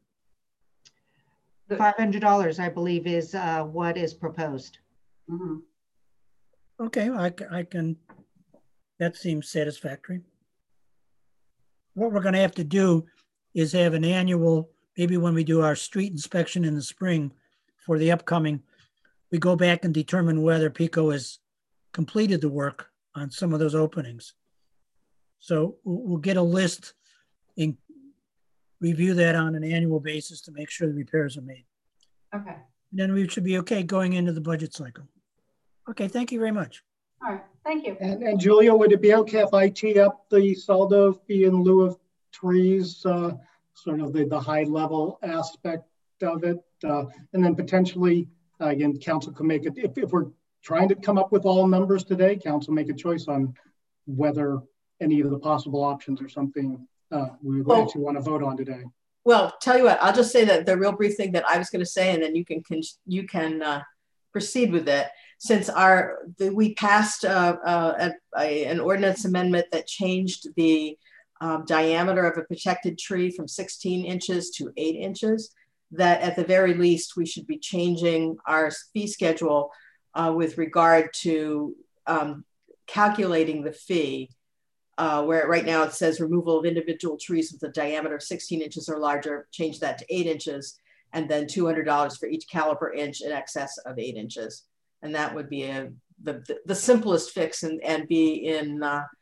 $500, I believe, is what is proposed. Mm-hmm. Okay, I can, that seems satisfactory. What we're going to have to do is have an annual, maybe when we do our street inspection in the spring for the upcoming, we go back and determine whether PECO has completed the work on some of those openings. So we'll get a list and review that on an annual basis to make sure the repairs are made. Okay. And then we should be okay going into the budget cycle. Okay, thank you very much. All right, thank you. And Julia, would it be okay if I tee up the Saldo fee in lieu of trees, sort of the high level aspect of it, and then potentially, again, council can make it, if we're trying to come up with all numbers today, council make a choice on whether any of the possible options or something we would actually want to vote on today. Well, tell you what, I'll just say that the real brief thing that I was going to say, and then you can proceed with it. Since we passed an ordinance amendment that changed the diameter of a protected tree from 16 inches to 8 inches, that at the very least we should be changing our fee schedule with regard to calculating the fee, where right now it says removal of individual trees with a diameter of 16 inches or larger, change that to 8 inches, and then $200 for each caliper inch in excess of 8 inches. And that would be the simplest fix and be in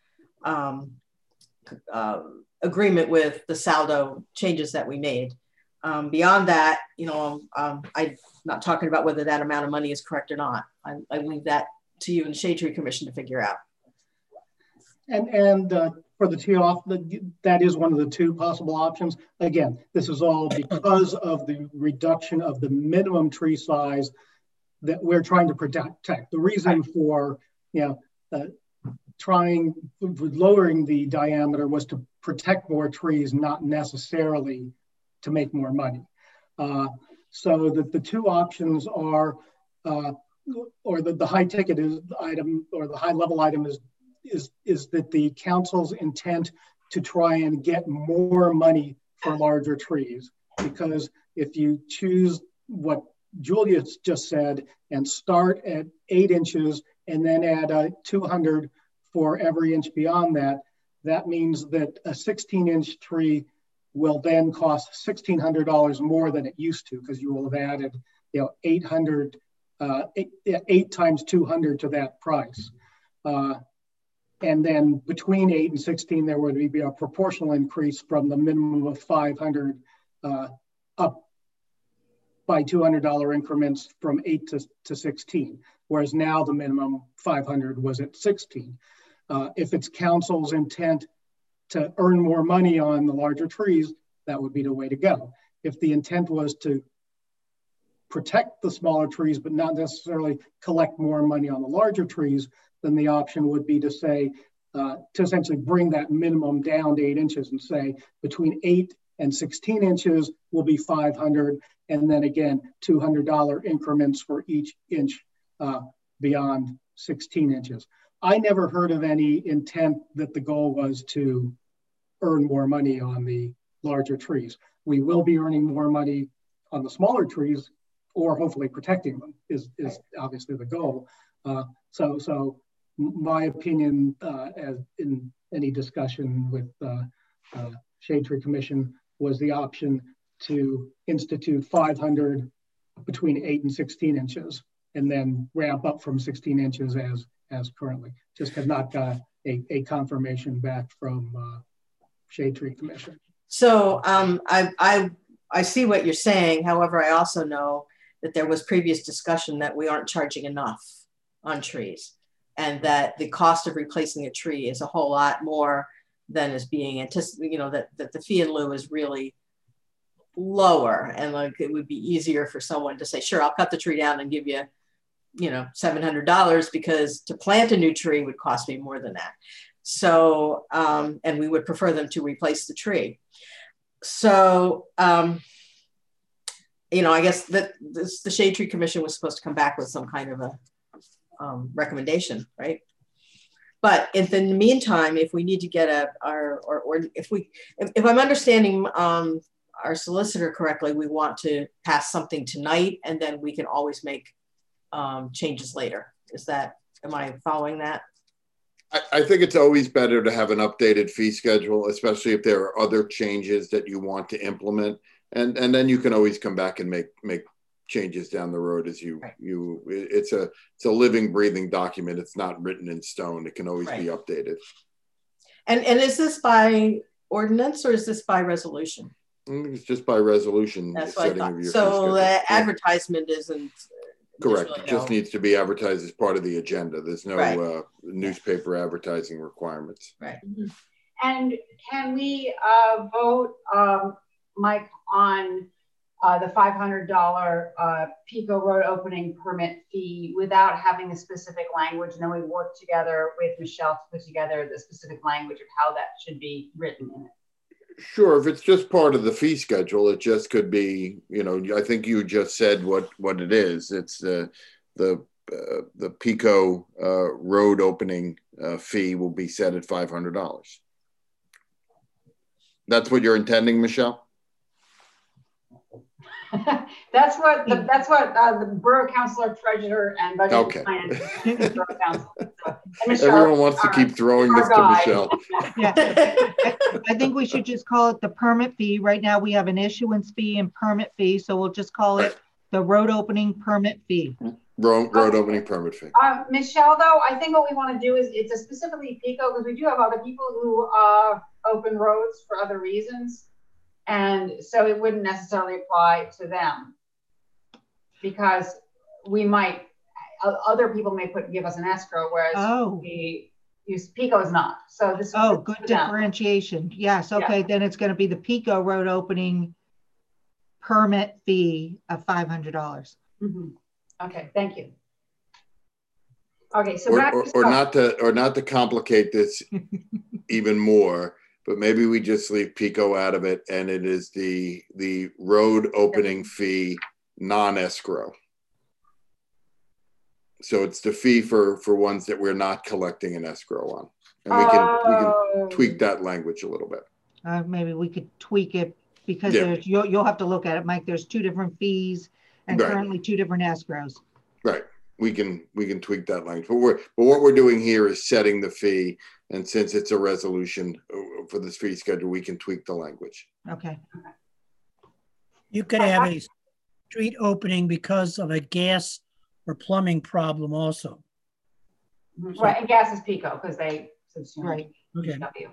agreement with the Saldo changes that we made. Beyond that, I'm not talking about whether that amount of money is correct or not. I leave that to you and the Shade Tree Commission to figure out. And for the tee off, that is one of the two possible options. Again, this is all because of the reduction of the minimum tree size that we're trying to protect. The reason for lowering the diameter was to protect more trees, not necessarily to make more money. So the two options are, or the high ticket item or the high level item is that the council's intent to try and get more money for larger trees. Because if you choose what Julia just said and start at 8 inches and then add 200 for every inch beyond that, that means that a 16-inch tree will then cost $1,600 more than it used to, because you will have added, 8 times 200 to that price. And then between 8 and 16, there would be a proportional increase from the minimum of 500 up by $200 increments from 8 to 16, whereas now the minimum 500 was at 16. If it's council's intent to earn more money on the larger trees, that would be the way to go. If the intent was to protect the smaller trees, but not necessarily collect more money on the larger trees, then the option would be to say, to essentially bring that minimum down to 8 inches and say between 8 and 16 inches will be 500, and then again, $200 increments for each inch beyond 16 inches. I never heard of any intent that the goal was to earn more money on the larger trees. We will be earning more money on the smaller trees, or hopefully protecting them is obviously the goal. So my opinion, as in any discussion with Shade Tree Commission, was the option to institute 500 between 8 and 16 inches, and then ramp up from 16 inches as currently. Just have not got a confirmation back from Shade Tree Commission. So I see what you're saying. However, I also know that there was previous discussion that we aren't charging enough on trees, and that the cost of replacing a tree is a whole lot more than is being anticipated, that the fee in lieu is really lower, and like it would be easier for someone to say, sure, I'll cut the tree down and give you, $700, because to plant a new tree would cost me more than that. So, and we would prefer them to replace the tree. So, I guess that the Shade Tree Commission was supposed to come back with some kind of a recommendation, right? But in the meantime, if we need to get if I'm understanding our solicitor correctly, we want to pass something tonight, and then we can always make changes later. Am I following that? I think it's always better to have an updated fee schedule, especially if there are other changes that you want to implement. And then you can always come back and make changes down the road as it's a living, breathing document. It's not written in stone. It can always be updated. And is this by ordinance or is this by resolution? It's just by resolution. That's what I thought. So the advertisement isn't. Correct. It just needs to be advertised as part of the agenda. There's no newspaper advertising requirements. Right. And can we vote, Mike, on the $500 Pico Road opening permit fee without having the specific language? And then we work together with Michelle to put together the specific language of how that should be written in it. Sure. If it's just part of the fee schedule, it just could be, I think you just said what it is. It's the Pico Road opening fee will be set at $500. That's what you're intending, Michelle? That's what the borough councilor, treasurer, and budget finance borough council. So, everyone wants to keep throwing this to Michelle. Yeah, I think we should just call it the permit fee. Right now we have an issuance fee and permit fee, so we'll just call it the road opening permit fee. Road opening permit fee. Michelle, though, I think what we want to do is it's a specifically Pico, because we do have other people who open roads for other reasons. And so it wouldn't necessarily apply to them, because we might, other people may give us an escrow, whereas we use Pico is not. So this is good differentiation. Yes. Okay. Then it's going to be the Pico Road opening permit fee of $500. Mm-hmm. Okay. Thank you. Okay. So or not to complicate this even more, but maybe we just leave Pico out of it, and it is the road opening fee non-escrow. So it's the fee for ones that we're not collecting an escrow on, and we can tweak that language a little bit. Maybe we could tweak it, because you'll have to look at it, Mike. There's two different fees and currently two different escrows. Right. we can tweak that language. But what we're doing here is setting the fee, and since it's a resolution for this fee schedule, we can tweak the language. Okay. You could have a street opening because of a gas or plumbing problem also. Right, and gas is PICO because they subsume right. Okay. PW.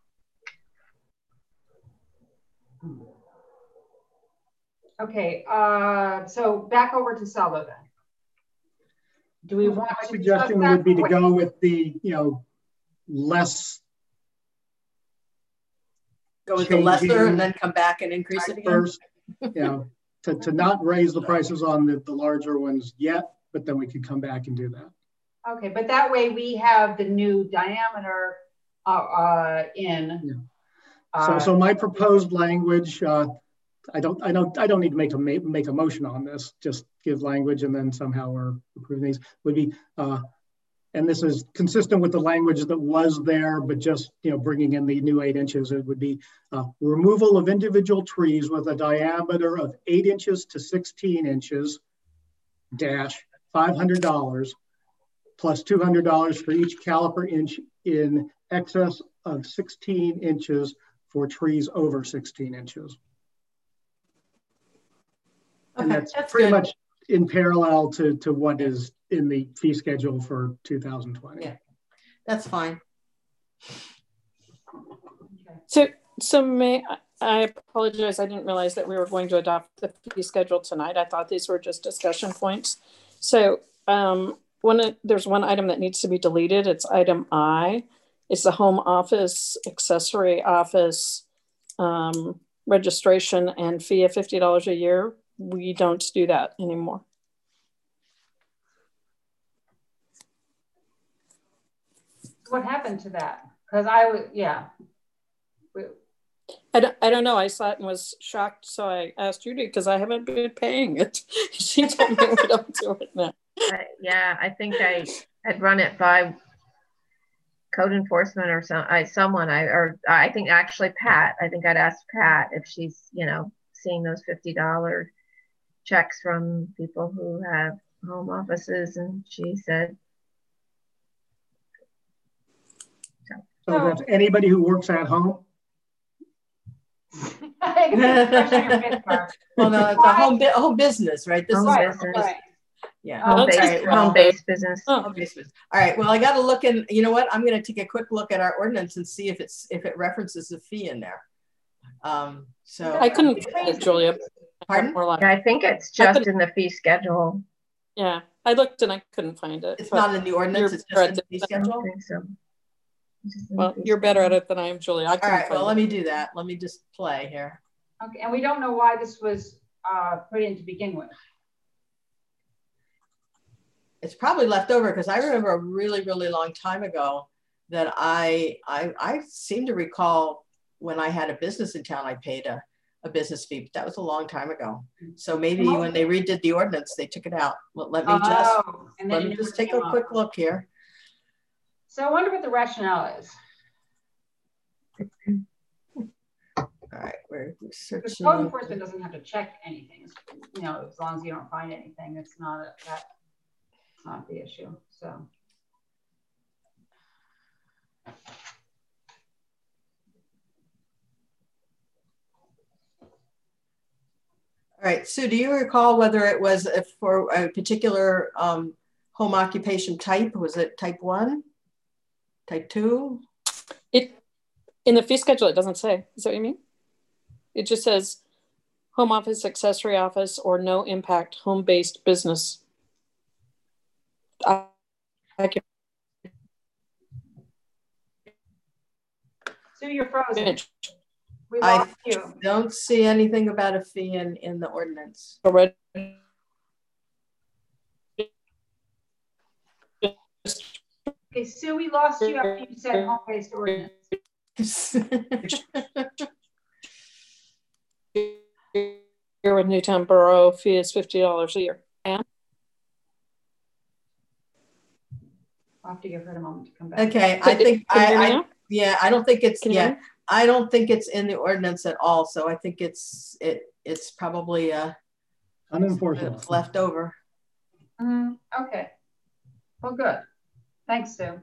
Okay, so back over to Selva then. Do we want My to suggestion would be to go with the, less. Go with the lesser and then come back and increase it again? First, to not raise the prices on the larger ones yet, but then we could come back and do that. Okay, but that way we have the new diameter in. Yeah. So my proposed language, I don't need to make a motion on this. Just give language, and then somehow we're approving these. Would be, and this is consistent with the language that was there, but just bringing in the new 8 inches. It would be removal of individual trees with a diameter of 8 inches to 16 inches. $500 plus $200 for each caliper inch in excess of 16 inches for trees over 16 inches. Okay, and that's pretty good. much in parallel to what is in the fee schedule for 2020. Yeah, that's fine. So I apologize. I didn't realize that we were going to adopt the fee schedule tonight. I thought these were just discussion points. So there's one item that needs to be deleted. It's item I. It's the home office, accessory office, registration and fee of $50 a year. We don't do that anymore. What happened to that? Because I was, yeah. I don't know. I saw it and was shocked. So I asked Judy because I haven't been paying it. She told me we don't do it now. Yeah, I think I'd run it by code enforcement or someone. I think actually Pat. I think I'd ask Pat if she's seeing those $50 checks from people who have home offices, and she said. So that's anybody who works at home. Well, no, it's a home business, right? This home is business. Right. Yeah, home-based business. Home-based business. All right. Well, I got to look in. You know what? I'm going to take a quick look at our ordinance and see if it references a fee in there. So I couldn't find it, Julia. Pardon? Yeah, I think it's just in the fee schedule. Yeah, I looked and I couldn't find it. It's not in the ordinance. It's just in the fee schedule. I think so. Well, you're better at it than I am, Julia. All right. Well, let me do that. Let me just play here. Okay, and we don't know why this was put in to begin with. It's probably left over because I remember a really, really long time ago that I seem to recall when I had a business in town, I paid a business fee, but that was a long time ago. So maybe when they redid the ordinance, they took it out. Let me just take a quick look here. So I wonder what the rationale is. All right, we're searching. Code enforcement doesn't have to check anything. As long as you don't find anything, it's not the issue. So. All right, Sue, do you recall whether it was for a particular home occupation type? Was it type 1, type 2? In the fee schedule, it doesn't say. Is that what you mean? It just says home office, accessory office, or no impact home-based business. Sue, you're frozen. I don't see anything about a fee in the ordinance. Okay, Sue, we lost you after you said home-based ordinance. Here with Newtown Borough, fee is $50 a year. And I'll have to give her a moment to come back. Okay, I think I don't think it's I don't think it's in the ordinance at all. So I think it's probably unenforceable. Left over. Okay. Well, good. Thanks, Sue.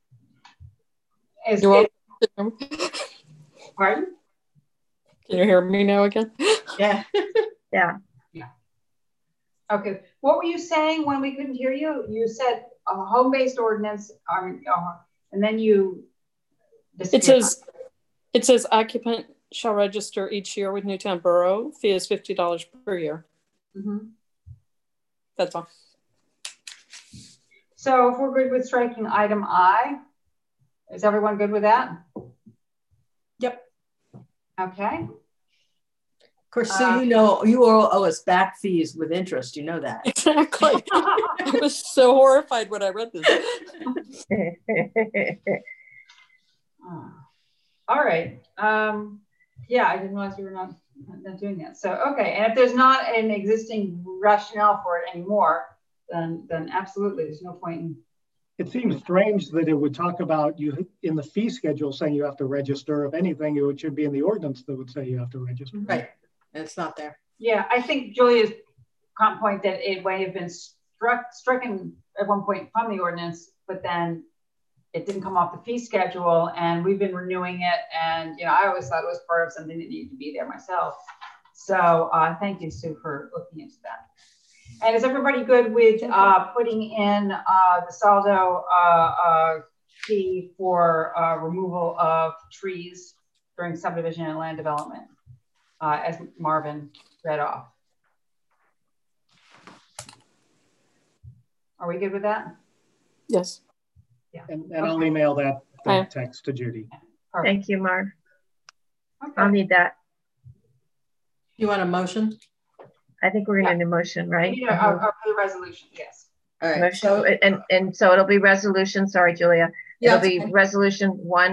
You're welcome. Pardon? Can you hear me now again? Yeah. Yeah. Yeah. Okay. What were you saying when we couldn't hear you? You said a home-based ordinance, and then you. It says occupant shall register each year with Newtown Borough. Fee is $50 per year. That's all. So if we're good with striking item I, is everyone good with that? Yep. Okay. Of course, Sue, you know, you all owe us back fees with interest. You know that. Exactly. I was so horrified when I read this. All right. Yeah, I didn't realize you were not doing that. So, okay. And if there's not an existing rationale for it anymore, then absolutely, there's no point in. It seems strange that it would talk about you in the fee schedule saying you have to register. If anything, it should be in the ordinance that would say you have to register. Right. And it's not there. Yeah, I think Julia's point that it may have been stricken at one point from the ordinance, but then it didn't come off the fee schedule, and we've been renewing it. And I always thought it was part of something that needed to be there myself. So thank you, Sue, for looking into that. And is everybody good with putting in the saldo fee for removal of trees during subdivision and land development, as Marvin read off? Are we good with that? Yes. Yeah. And I'll email that text to Judy. Perfect. Thank you, Marv. Okay. I'll need that. You want a motion? I think we're going to need a motion, right? Yeah, for the resolution, yes. All right. Motion, so, and so it'll be resolution, sorry, Julia. Yeah, it'll be okay. Resolution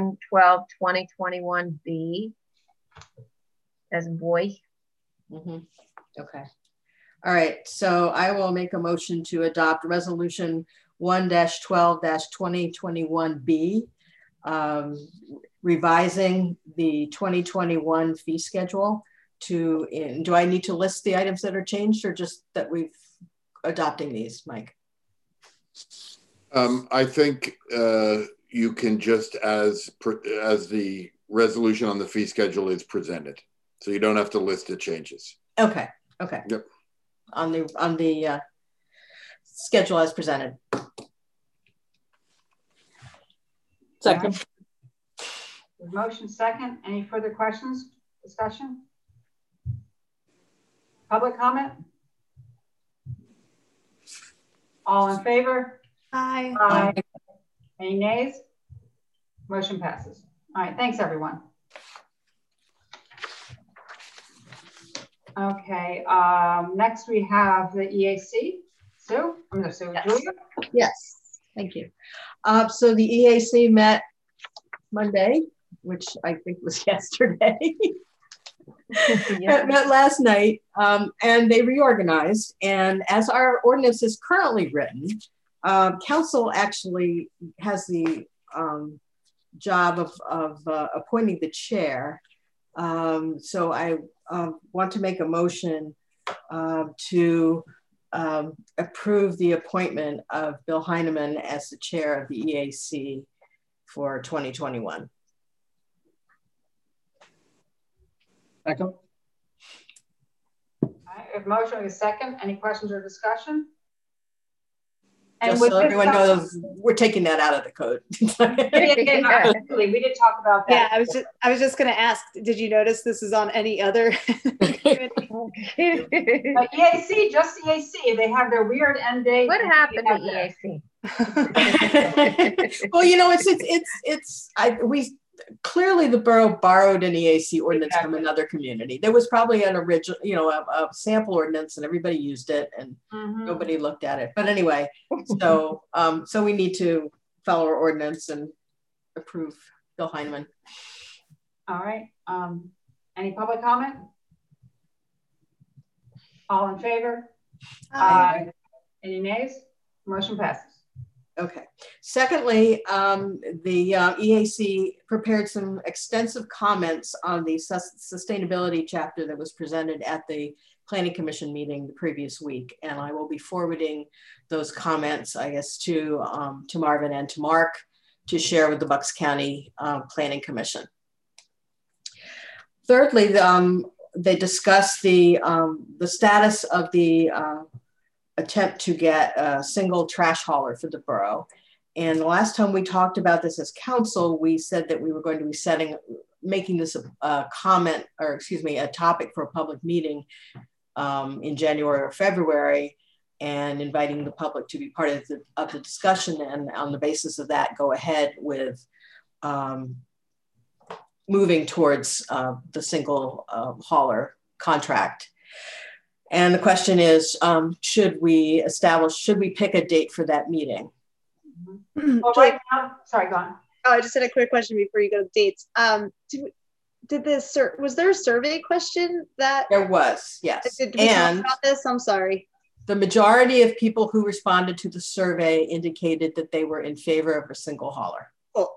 1/12/2021B as in boy. Okay. All right. So I will make a motion to adopt resolution 1-12-2021B, revising the 2021 fee schedule to, do I need to list the items that are changed or just that we've adopting these, Mike? I think you can just as the resolution on the fee schedule is presented. So you don't have to list the changes. Okay. Okay. Yep. On the schedule as presented. Second. Motion second. Any further questions? Discussion? Public comment? All in favor? Aye. Aye. Any nays? Motion passes. All right. Thanks, everyone. Okay. Next, we have the EAC. Sue? I'm going to Sue. Yes. Julia? Yes. Thank you. So the EAC met Monday, which I think was yesterday. Yeah. Met last night, and they reorganized. And as our ordinance is currently written, council actually has the job of appointing the chair. So I want to make a motion to approve the appointment of Bill Heineman as the chair of the EAC for 2021. Second. All right, if motion is second, any questions or discussion? And just so everyone knows, we're taking that out of the code. Absolutely. We did talk about that. Yeah, I was just going to ask, did you notice this is on any other? EAC, just EAC. They have their weird end date. What happened to EAC? Well, we clearly the borough borrowed an EAC ordinance from another community. There was probably an original, a sample ordinance, and everybody used it, and nobody looked at it. But anyway, so we need to follow our ordinance and approve Bill Heineman. All right. Any public comment? All in favor? Aye. Any nays? Motion passes. Okay. Secondly, the EAC prepared some extensive comments on the sustainability chapter that was presented at the Planning Commission meeting the previous week. And I will be forwarding those comments, I guess, to Marvin and to Mark to share with the Bucks County Planning Commission. Thirdly, they discussed the status of the attempt to get a single trash hauler for the borough. And the last time we talked about this as council, we said that we were going to be making this a topic for a public meeting in January or February, and inviting the public to be part of the discussion, and on the basis of that, go ahead with moving towards the single hauler contract. And the question is, should we pick a date for that meeting? Well, right now, sorry, go on. Oh, I just had a quick question before you go to dates. Was there a survey question that? There was, yes. Did we talk about this? I'm sorry. The majority of people who responded to the survey indicated that they were in favor of a single hauler. Cool.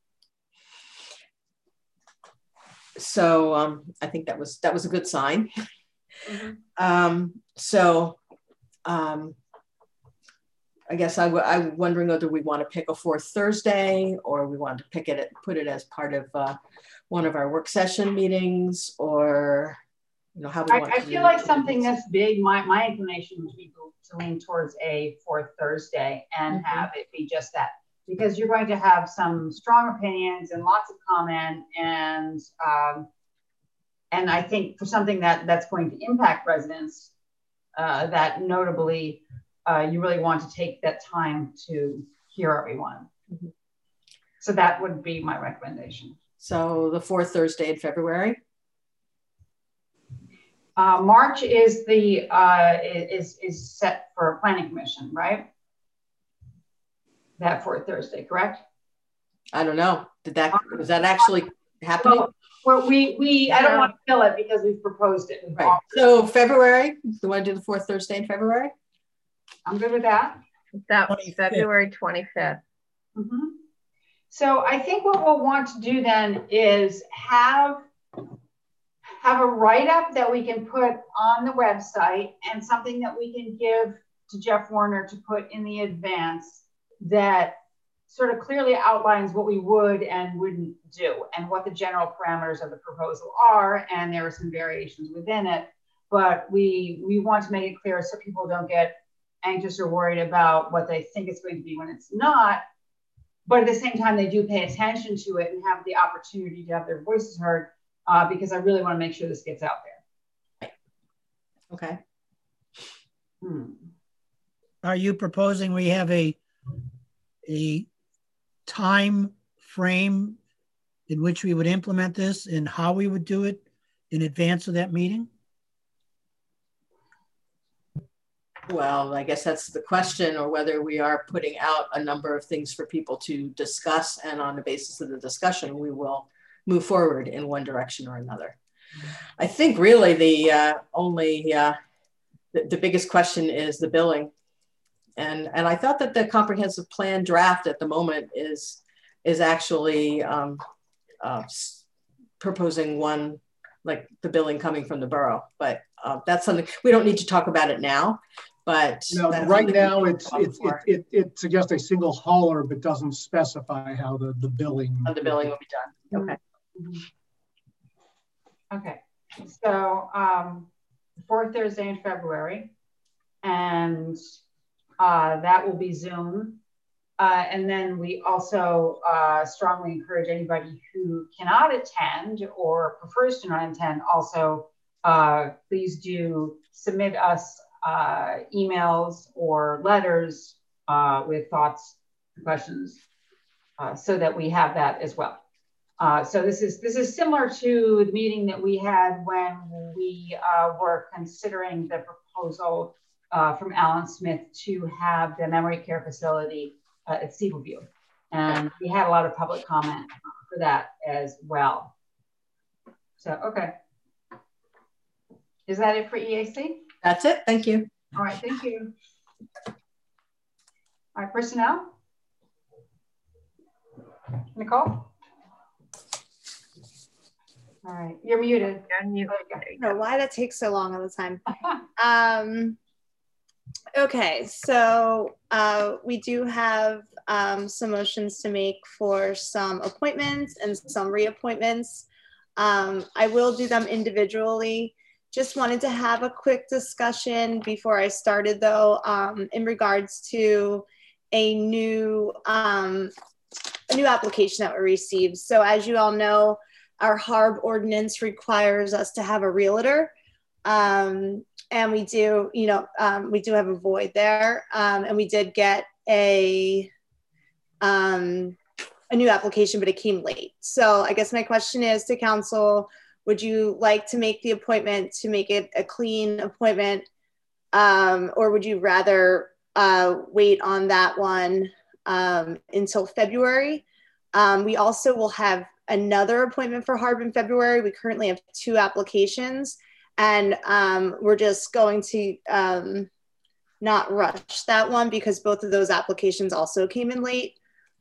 So I think that was a good sign. Mm-hmm. I guess I'm wondering whether we want to pick a fourth Thursday, or we want to put it as part of one of our work session meetings, or how we want I feel like something that's big. My inclination would be to lean towards a fourth Thursday and have it be just that, because you're going to have some strong opinions and lots of comment, and I think for something that's going to impact residents, that notably. You really want to take that time to hear everyone. So that would be my recommendation. So the fourth Thursday in February? March is is set for Planning Commission, right? That fourth Thursday, correct? I don't know. Was that actually happening? Well, I don't want to fill it because we've proposed it. Right. So February, do you want to do the fourth Thursday in February? I'm good with that. That was February 25th. Mm-hmm. So I think what we'll want to do then is have a write-up that we can put on the website, and something that we can give to Jeff Warner to put in the advance that sort of clearly outlines what we would and wouldn't do, and what the general parameters of the proposal are. And there are some variations within it, but we want to make it clear so people don't get anxious or worried about what they think it's going to be when it's not. But at the same time, they do pay attention to it and have the opportunity to have their voices heard, because I really want to make sure this gets out there. Okay. Are you proposing we have a time frame in which we would implement this, and how we would do it in advance of that meeting? Well, I guess that's the question, or whether we are putting out a number of things for people to discuss, and on the basis of the discussion, we will move forward in one direction or another. I think really the biggest question is the billing. And I thought that the comprehensive plan draft at the moment is actually proposing one, like the billing coming from the borough, but that's something we don't need to talk about it now. But no, right now it suggests a single hauler, but doesn't specify how the billing. How the billing will be done. Okay. Okay. So fourth Thursday in February, and that will be Zoom. And then we also strongly encourage anybody who cannot attend or prefers to not attend, also please do submit us emails or letters with thoughts and questions, so that we have that as well. So this is similar to the meeting that we had when we were considering the proposal from Alan Smith to have the memory care facility at Seaview. And we had a lot of public comment for that as well. So, okay. Is that it for EAC? That's it. Thank you. All right, thank you. All right, personnel. Nicole? All right, you're muted. Unmute. I don't know why that takes so long all the time. Okay, so we do have some motions to make for some appointments and some reappointments. I will do them individually. Just wanted to have a quick discussion before I started though, in regards to a new application that we received. So as you all know, our HARB ordinance requires us to have a realtor. And we do, we do have a void there. And we did get a new application, but it came late. So I guess my question is to council, would you like to make the appointment to make it a clean appointment? Or would you rather wait on that one until February? We also will have another appointment for HARB in February. We currently have 2 applications. And we're just going to not rush that one because both of those applications also came in late.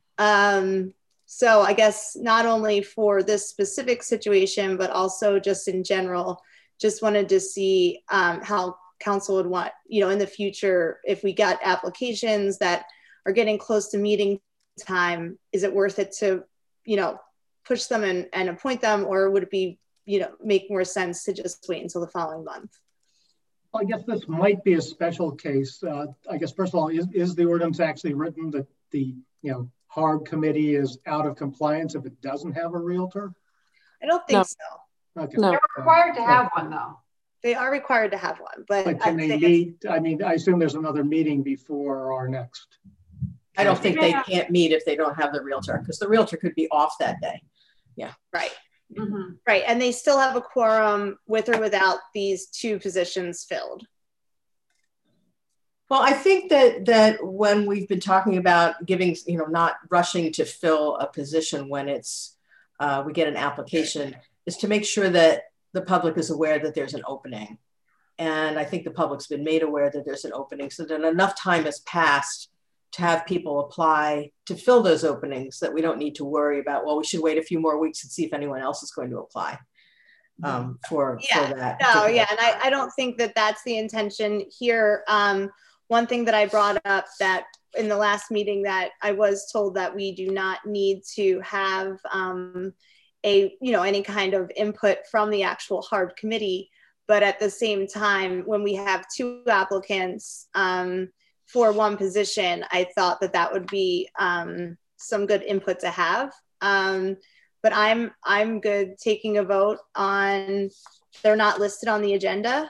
So I guess not only for this specific situation, but also just in general, just wanted to see how council would want, in the future, if we got applications that are getting close to meeting time, is it worth it to, push them and appoint them, or would it be make more sense to just wait until the following month? Well, I guess this might be a special case. I guess, first of all, is the ordinance actually written that the, HARB committee is out of compliance if it doesn't have a realtor? I don't think so. Okay. They're required to have one though. They are required to have one, but can they meet? I mean, I assume there's another meeting before our next. I don't think they can't meet if they don't have the realtor, because the realtor could be off that day. Yeah. Right. Mm-hmm. Right. And they still have a quorum with or without these 2 positions filled. Well, I think that when we've been talking about giving, not rushing to fill a position when it's, we get an application, is to make sure that the public is aware that there's an opening. And I think the public's been made aware that there's an opening, so that enough time has passed to have people apply to fill those openings that we don't need to worry about, well, we should wait a few more weeks and see if anyone else is going to apply for that. No, yeah, and I don't think that that's the intention here. One thing that I brought up that in the last meeting that I was told that we do not need to have any kind of input from the actual HARB committee, but at the same time, when we have 2 applicants, for one position, I thought that would be some good input to have. But I'm good taking a vote on, they're not listed on the agenda.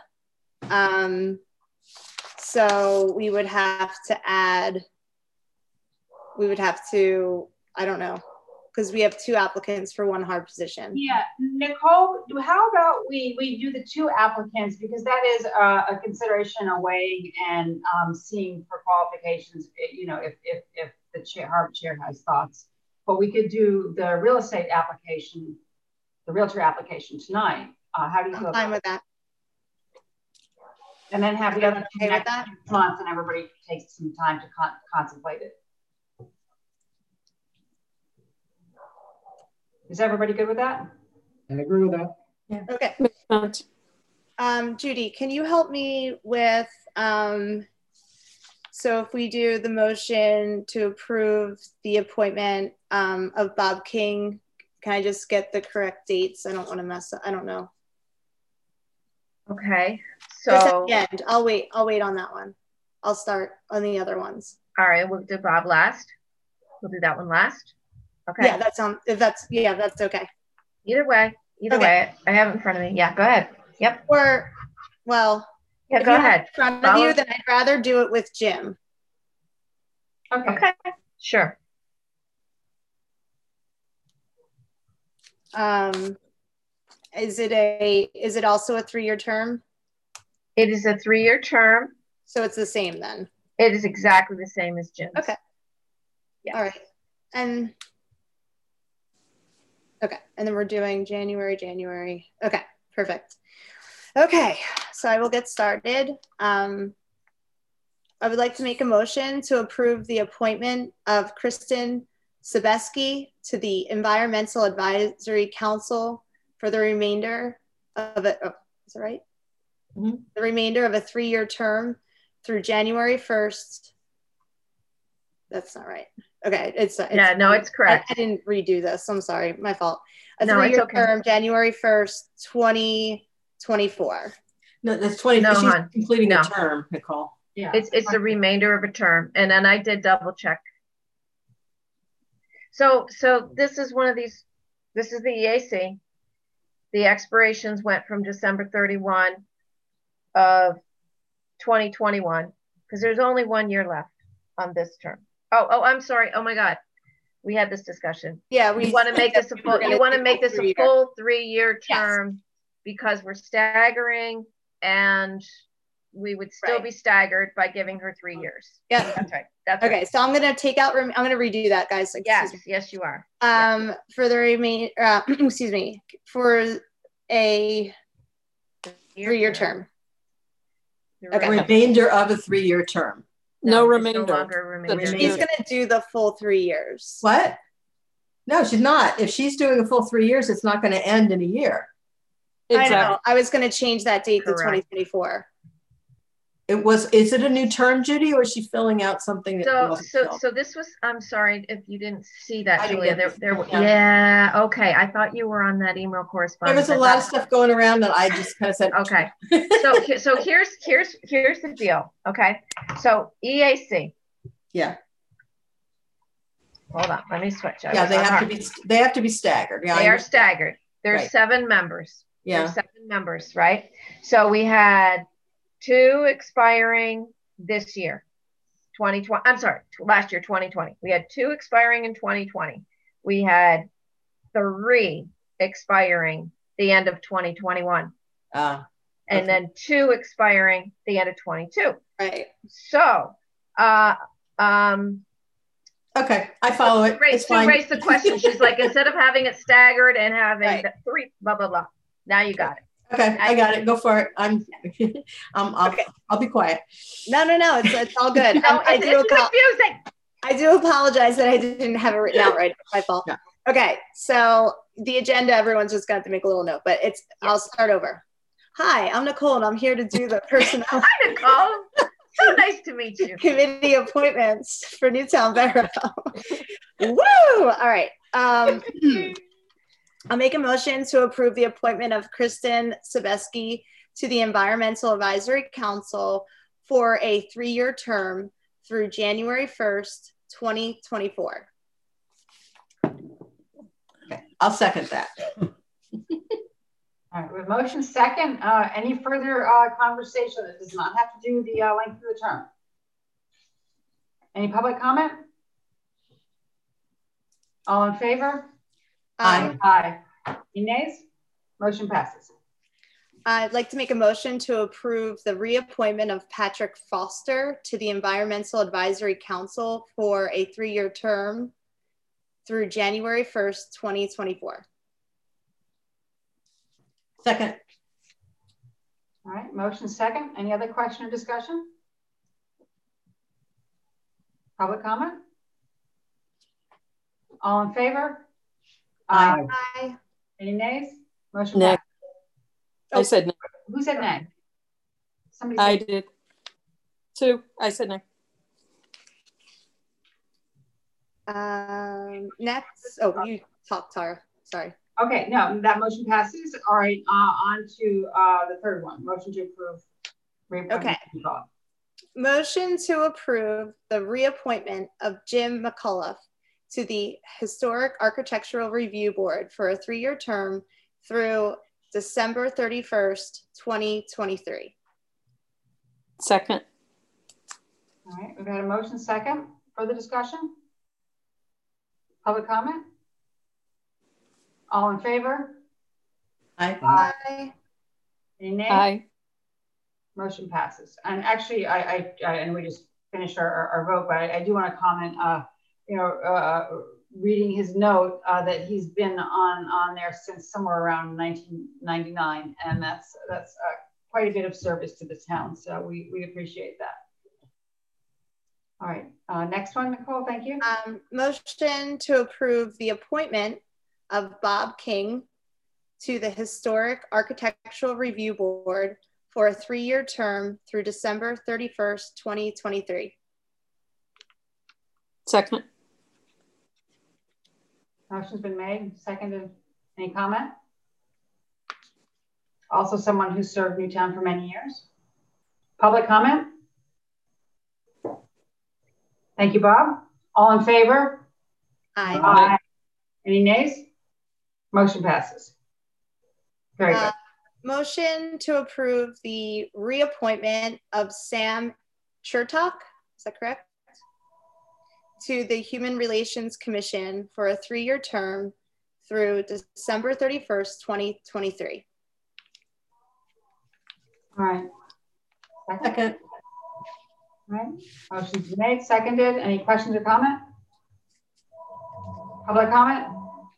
So we would have to I don't know, because we have 2 applicants for 1 HARB position. Yeah, Nicole, how about we do the 2 applicants, because that is a consideration, a weighing, and seeing for qualifications, if the HARB chair has thoughts. But we could do the real estate application, the realtor application tonight. How do you feel? I'm fine with that. And then have the other 2 next month, and everybody takes some time to contemplate it. Is everybody good with that? I agree with that. Yeah. Okay. Judy, can you help me with, so if we do the motion to approve the appointment of Bob King, can I just get the correct dates? I don't want to mess up. I don't know. Okay. Just So at the end. I'll wait on that one. I'll start on the other ones. all right, we'll do Bob last. We'll do that one last. Okay. Yeah, that's okay. Either way, I have it in front of me. Yeah, go ahead. Yep. Or, well, yeah, go ahead. In front of you, then I'd rather do it with Jim. Okay. Sure. Is it also a 3-year term? It is a 3-year term. So it's the same then? It is exactly the same as Jim's. Okay. Yeah. All right. And okay. And then we're doing January. Okay. Perfect. Okay. So I will get started. I would like to make a motion to approve the appointment of Kristen Sebeski to the Environmental Advisory Council for the remainder of it. Oh, is that right? Mm-hmm. The remainder of a 3-year term through January 1st. That's not right. Okay, it's yeah, no, it's correct. I didn't redo this. I'm sorry, my fault. A No, 3-year it's okay. term, January 1st, 2024. No, that's 20. No, she's hon. completing No. a term, Nicole. Yeah. It's the remainder of a term. And then I did double check. So this is one of these, this is the EAC. The expirations went from December 31 of 2021, because there's only 1 year left on this term. Oh, I'm sorry. Oh my God. We had this discussion. Yeah, we want to make this a full, you want to make this a full 3-year term, yes, because we're staggering, and we would still be staggered by giving her 3 years. Yeah, that's right. That's okay. Right. So I'm gonna take out. I'm gonna redo that, guys. Yes, you are. For the remaining, excuse me, for a 3-year term. Okay. Remainder of a 3-year term. No remainder. No longer remainder. She's gonna do the full 3 years. What? No, she's not. If she's doing a full 3 years, it's not going to end in a year. Exactly. I know. I was going to change that date to 2024. Is it a new term, Judy, or is she filling out something that so this was, I'm sorry if you didn't see that, Julia. Yeah, okay. I thought you were on that email correspondence. There was a lot of stuff going around that I just kind of said, okay. so here's the deal. Okay. So EAC. Yeah. Hold on, let me switch. Yeah, they have to be staggered. Yeah, they are staggered. There's 7 members. Yeah. There's 7 members, right? So we had 2 expiring this year, 2020. I'm sorry, last year, 2020. We had 2 expiring in 2020. We had 3 expiring the end of 2021. Okay. And then 2 expiring the end of 22. Right. So, okay, I follow it. Sue raised the question. She's like, instead of having it staggered and having the 3, blah, blah, blah. Now you got it. Okay, I got it. Go for it. I'll be quiet. No. It's all good. It's confusing. I do apologize that I didn't have it written out right. It's my fault. Yeah. Okay, so the agenda, everyone's just got to make a little note, but I'll start over. Hi, I'm Nicole, and I'm here to do the personnel. Hi, Nicole. So nice to meet you. Committee appointments for Newtown Borough. Woo! All right. I'll make a motion to approve the appointment of Kristen Sebeski to the Environmental Advisory Council for a 3-year term through January 1st, 2024. Okay, I'll second that. All right, with motion second, any further conversation that does not have to do with the length of the term? Any public comment? All in favor? Aye. Aye. Any nays? Motion passes. I'd like to make a motion to approve the reappointment of Patrick Foster to the Environmental Advisory Council for a 3-year term through January 1st, 2024. Second. All right, motion second. Any other question or discussion? Public comment? All in favor? Aye. Aye. Any nays? Motion Nay. passes. I said nay. Who said nay? Somebody I said did. Sue, I said nay. Next. Oh, you talk, Tara. Sorry. Okay, no, that motion passes. All right, on to the third one. Motion to approve. Okay. Motion to approve the reappointment of Jim McCullough to the Historic Architectural Review Board for a 3-year term through December 31st, 2023. Second. All right, we've got a motion second. Further discussion? Public comment? All in favor? Aye. Aye. Any nay? Aye. Motion passes. And actually, I and we just finished our vote, but I do want to comment, reading his note that he's been on there since somewhere around 1999. And that's quite a bit of service to the town. So we appreciate that. All right, next one, Nicole, thank you. Motion to approve the appointment of Bob King to the Historic Architectural Review Board for a 3-year term through December 31st, 2023. Second. Motion's been made, seconded. Any comment? Also someone who served Newtown for many years. Public comment? Thank you, Bob. All in favor? Aye. Aye. Any nays? Motion passes. Very good. Motion to approve the reappointment of Sam Chertok, is that correct? To the Human Relations Commission for a 3-year term through December 31st, 2023. All right. Second. All right. Motion's been made, seconded. Any questions or comment? Public comment?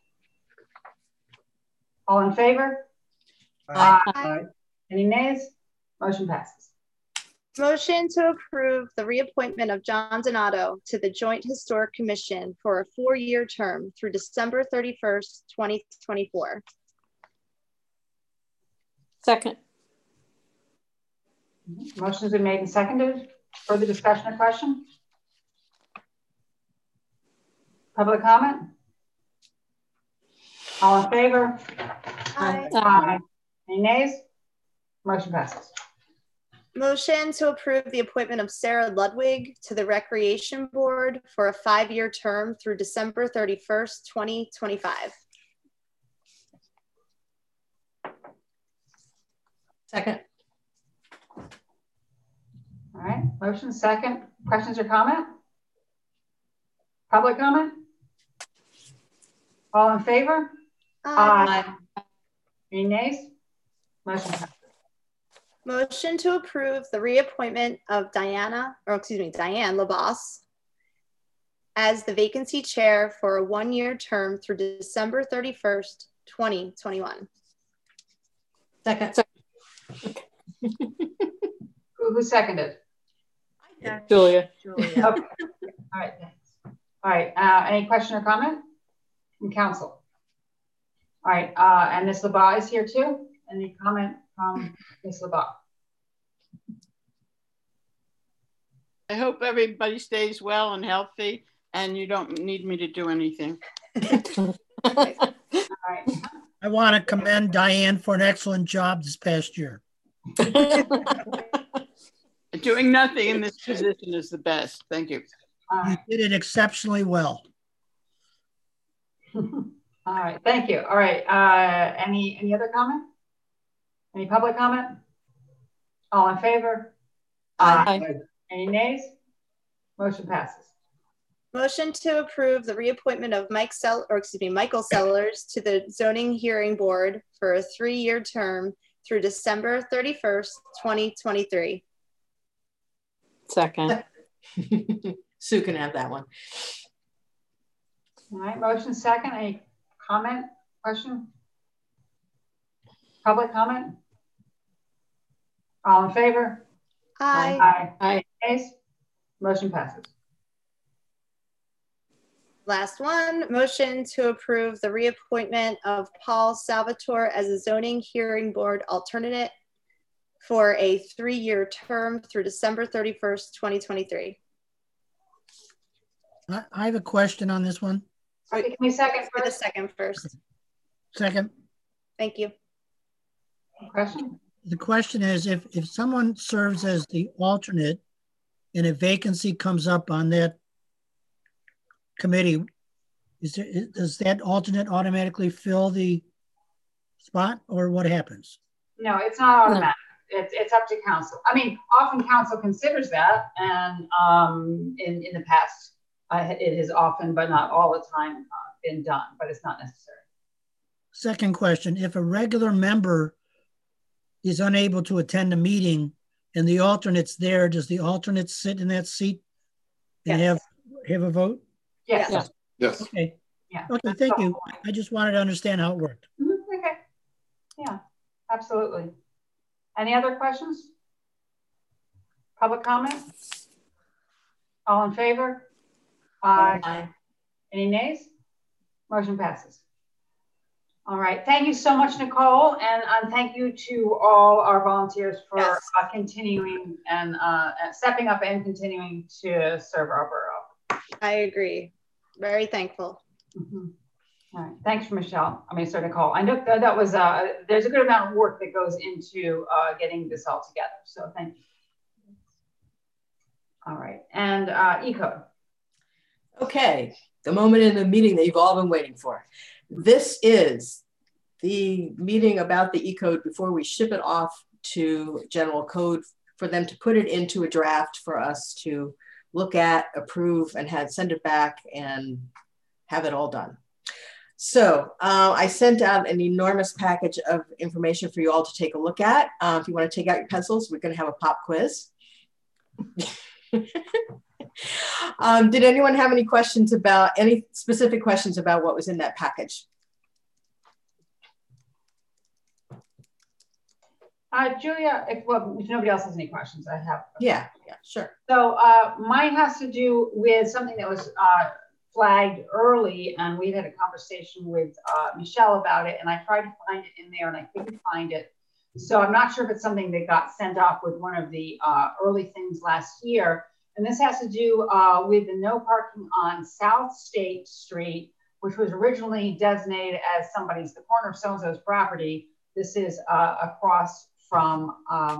All in favor? Aye. Aye. Any nays? Motion passes. Motion to approve the reappointment of John Donato to the Joint Historic Commission for a 4-year term through December 31st, 2024. Second. Motion's been made and seconded. Further discussion or question? Public comment? All in favor? Aye. Aye. Any nays? Motion passes. Motion to approve the appointment of Sarah Ludwig to the Recreation Board for a 5-year term through December 31st, 2025. Second. All right, motion second. Questions or comment? Public comment? All in favor? Aye. Any nays? Motion passes. Motion to approve the reappointment of Diane LaBosse as the vacancy chair for a 1-year term through December 31st, 2021. Second. Who seconded? Julia. Okay. All right, thanks. All right, any question or comment from council? All right, and Ms. LaBaugh is here too. Any comment from Ms. LaBaugh? I hope everybody stays well and healthy, and you don't need me to do anything. All right. I want to commend Diane for an excellent job this past year. Doing nothing in this position is the best. Thank you. You did it exceptionally well. All right, thank you. All right, any other comment? Any public comment? All in favor? Aye. Any nays? Motion passes. Motion to approve the reappointment of Michael Sellers to the Zoning Hearing Board for a 3-year term through December 31st, 2023. Second. Sue can have that one. All right, motion second. Any comment, question? Public comment? All in favor? Aye. Aye. Nays? Motion passes. Last one, motion to approve the reappointment of Paul Salvatore as a Zoning Hearing Board alternate for a 3-year term through December 31st, 2023. I have a question on this one. Okay, can we second for the first? second first? Second. Thank you. Question? The question is, if someone serves as the alternate and a vacancy comes up on that committee, does that alternate automatically fill the spot, or what happens? No, it's not automatic. It's up to council. I mean, often council considers that, and in the past, it has often, but not all the time, been done, but it's not necessary. Second question, if a regular member is unable to attend a meeting and the alternate's there, does the alternate sit in that seat and Yes. have a vote? Yes. Yes. Okay. Yeah. Okay, thank you. I just wanted to understand how it worked. Okay. Yeah, absolutely. Any other questions? Public comment? All in favor? Aye. Any nays? Motion passes. All right. Thank you so much, Nicole. And thank you to all our volunteers for continuing and stepping up and continuing to serve our borough. I agree. Very thankful. Mm-hmm. All right. Thanks, Michelle. Nicole. I know that was, there's a good amount of work that goes into getting this all together. So thank you. All right. And E-code. Okay. The moment in the meeting that you've all been waiting for. This is the meeting about the E-code before we ship it off to General Code for them to put it into a draft for us to look at, approve, and send it back and have it all done. So I sent out an enormous package of information for you all to take a look at. If you want to take out your pencils, we're going to have a pop quiz. Did anyone have any questions about any specific questions about what was in that package? Julia, if nobody else has any questions, I have. Yeah, sure. So mine has to do with something that was flagged early, and we had a conversation with Michelle about it, and I tried to find it in there and I couldn't find it. So I'm not sure if it's something that got sent off with one of the early things last year. And this has to do with the no parking on South State Street, which was originally designated as the corner of so-and-so's property. This is across from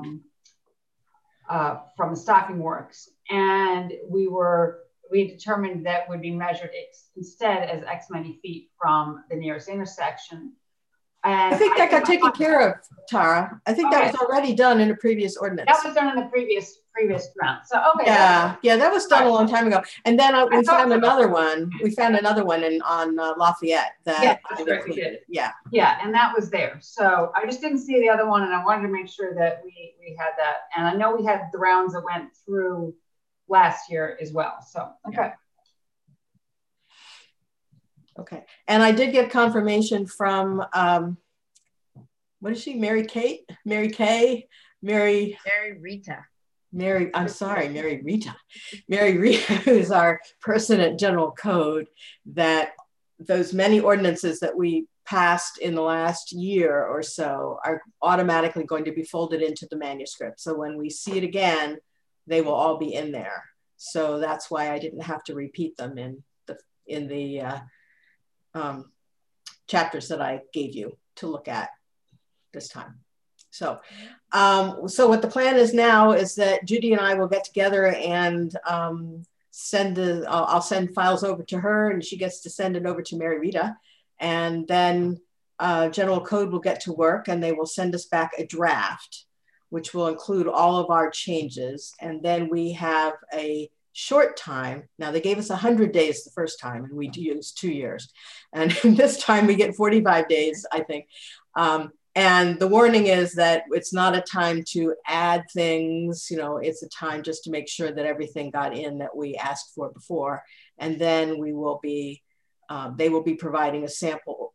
the Stocking Works. And we determined that would be measured instead as X many feet from the nearest intersection. And I think that got taken care of, Tara. I think that was already done in a previous ordinance. That was done in the previous round. So yeah, that was done a long time ago. And then we found another one. We found another one on Lafayette that included. Yeah, and that was there. So I just didn't see the other one, and I wanted to make sure that we had that. And I know we had the rounds that went through last year as well. So okay. Okay, and I did get confirmation from, what is she, Mary Rita. Mary Rita, who's our person at General Code, that those many ordinances that we passed in the last year or so are automatically going to be folded into the manuscript. So when we see it again, they will all be in there. So that's why I didn't have to repeat them in the chapters that I gave you to look at this time. So, so what the plan is now is that Judy and I will get together and I'll send files over to her, and she gets to send it over to Mary Rita, and then General Code will get to work and they will send us back a draft, which will include all of our changes. And then we have a short time. Now they gave us 100 days the first time, and we used 2 years. And this time we get 45 days, I think. And the warning is that it's not a time to add things, it's a time just to make sure that everything got in that we asked for before. And then we will be, they will be providing a sample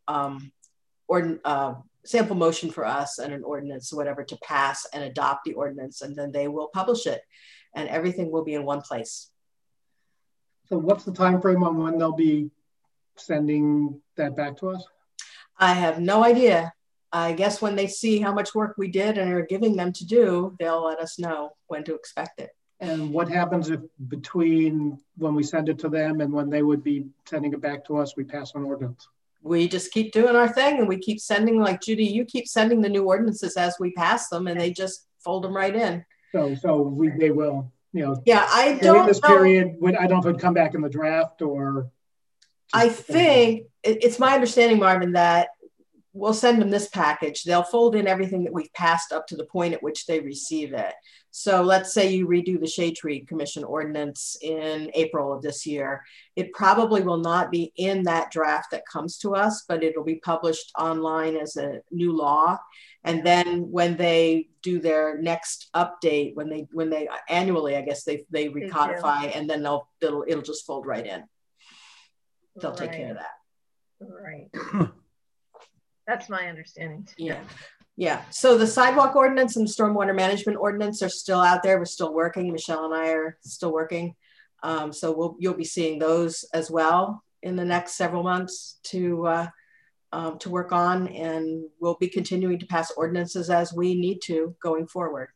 sample motion for us and an ordinance, whatever, to pass and adopt the ordinance, and then they will publish it, and everything will be in one place. So what's the time frame on when they'll be sending that back to us? I have no idea. I guess when they see how much work we did and are giving them to do, they'll let us know when to expect it. And what happens if between when we send it to them and when they would be sending it back to us, we pass an ordinance? We just keep doing our thing, and we keep sending, like Judy, you keep sending the new ordinances as we pass them, and they just fold them right in. So they will, Yeah, I don't in this period, I don't know if it would come back in the draft or. I think it's my understanding, Marvin, that we'll send them this package. They'll fold in everything that we've passed up to the point at which they receive it. So let's say you redo the Shade Tree Commission ordinance in April of this year. It probably will not be in that draft that comes to us, but it'll be published online as a new law. And then when they do their next update, when they annually, I guess they recodify, and then it'll just fold right in. They'll take care of that. Right. That's my understanding too. Yeah. So the sidewalk ordinance and the stormwater management ordinance are still out there. We're still working. Michelle and I are still working. So you'll be seeing those as well in the next several months to to work on, and we'll be continuing to pass ordinances as we need to going forward.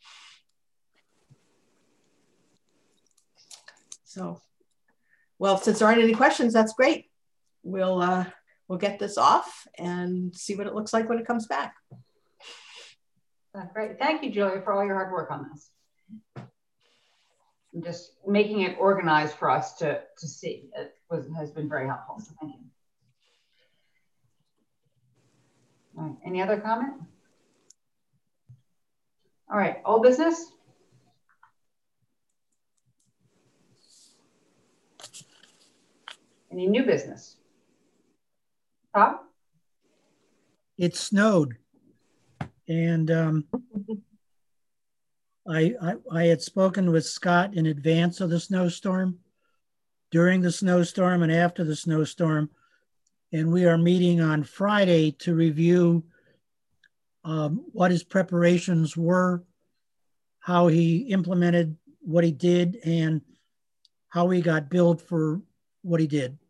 So, well, since there aren't any questions, that's great. We'll get this off and see what it looks like when it comes back. Great. Thank you, Julia, for all your hard work on this. And just making it organized for us to see. It has been very helpful. So thank you. All right. Any other comment? All right. Old business? Any new business? Bob? It snowed. And I had spoken with Scott in advance of the snowstorm, during the snowstorm, and after the snowstorm. And we are meeting on Friday to review what his preparations were, how he implemented what he did, and how he got billed for what he did.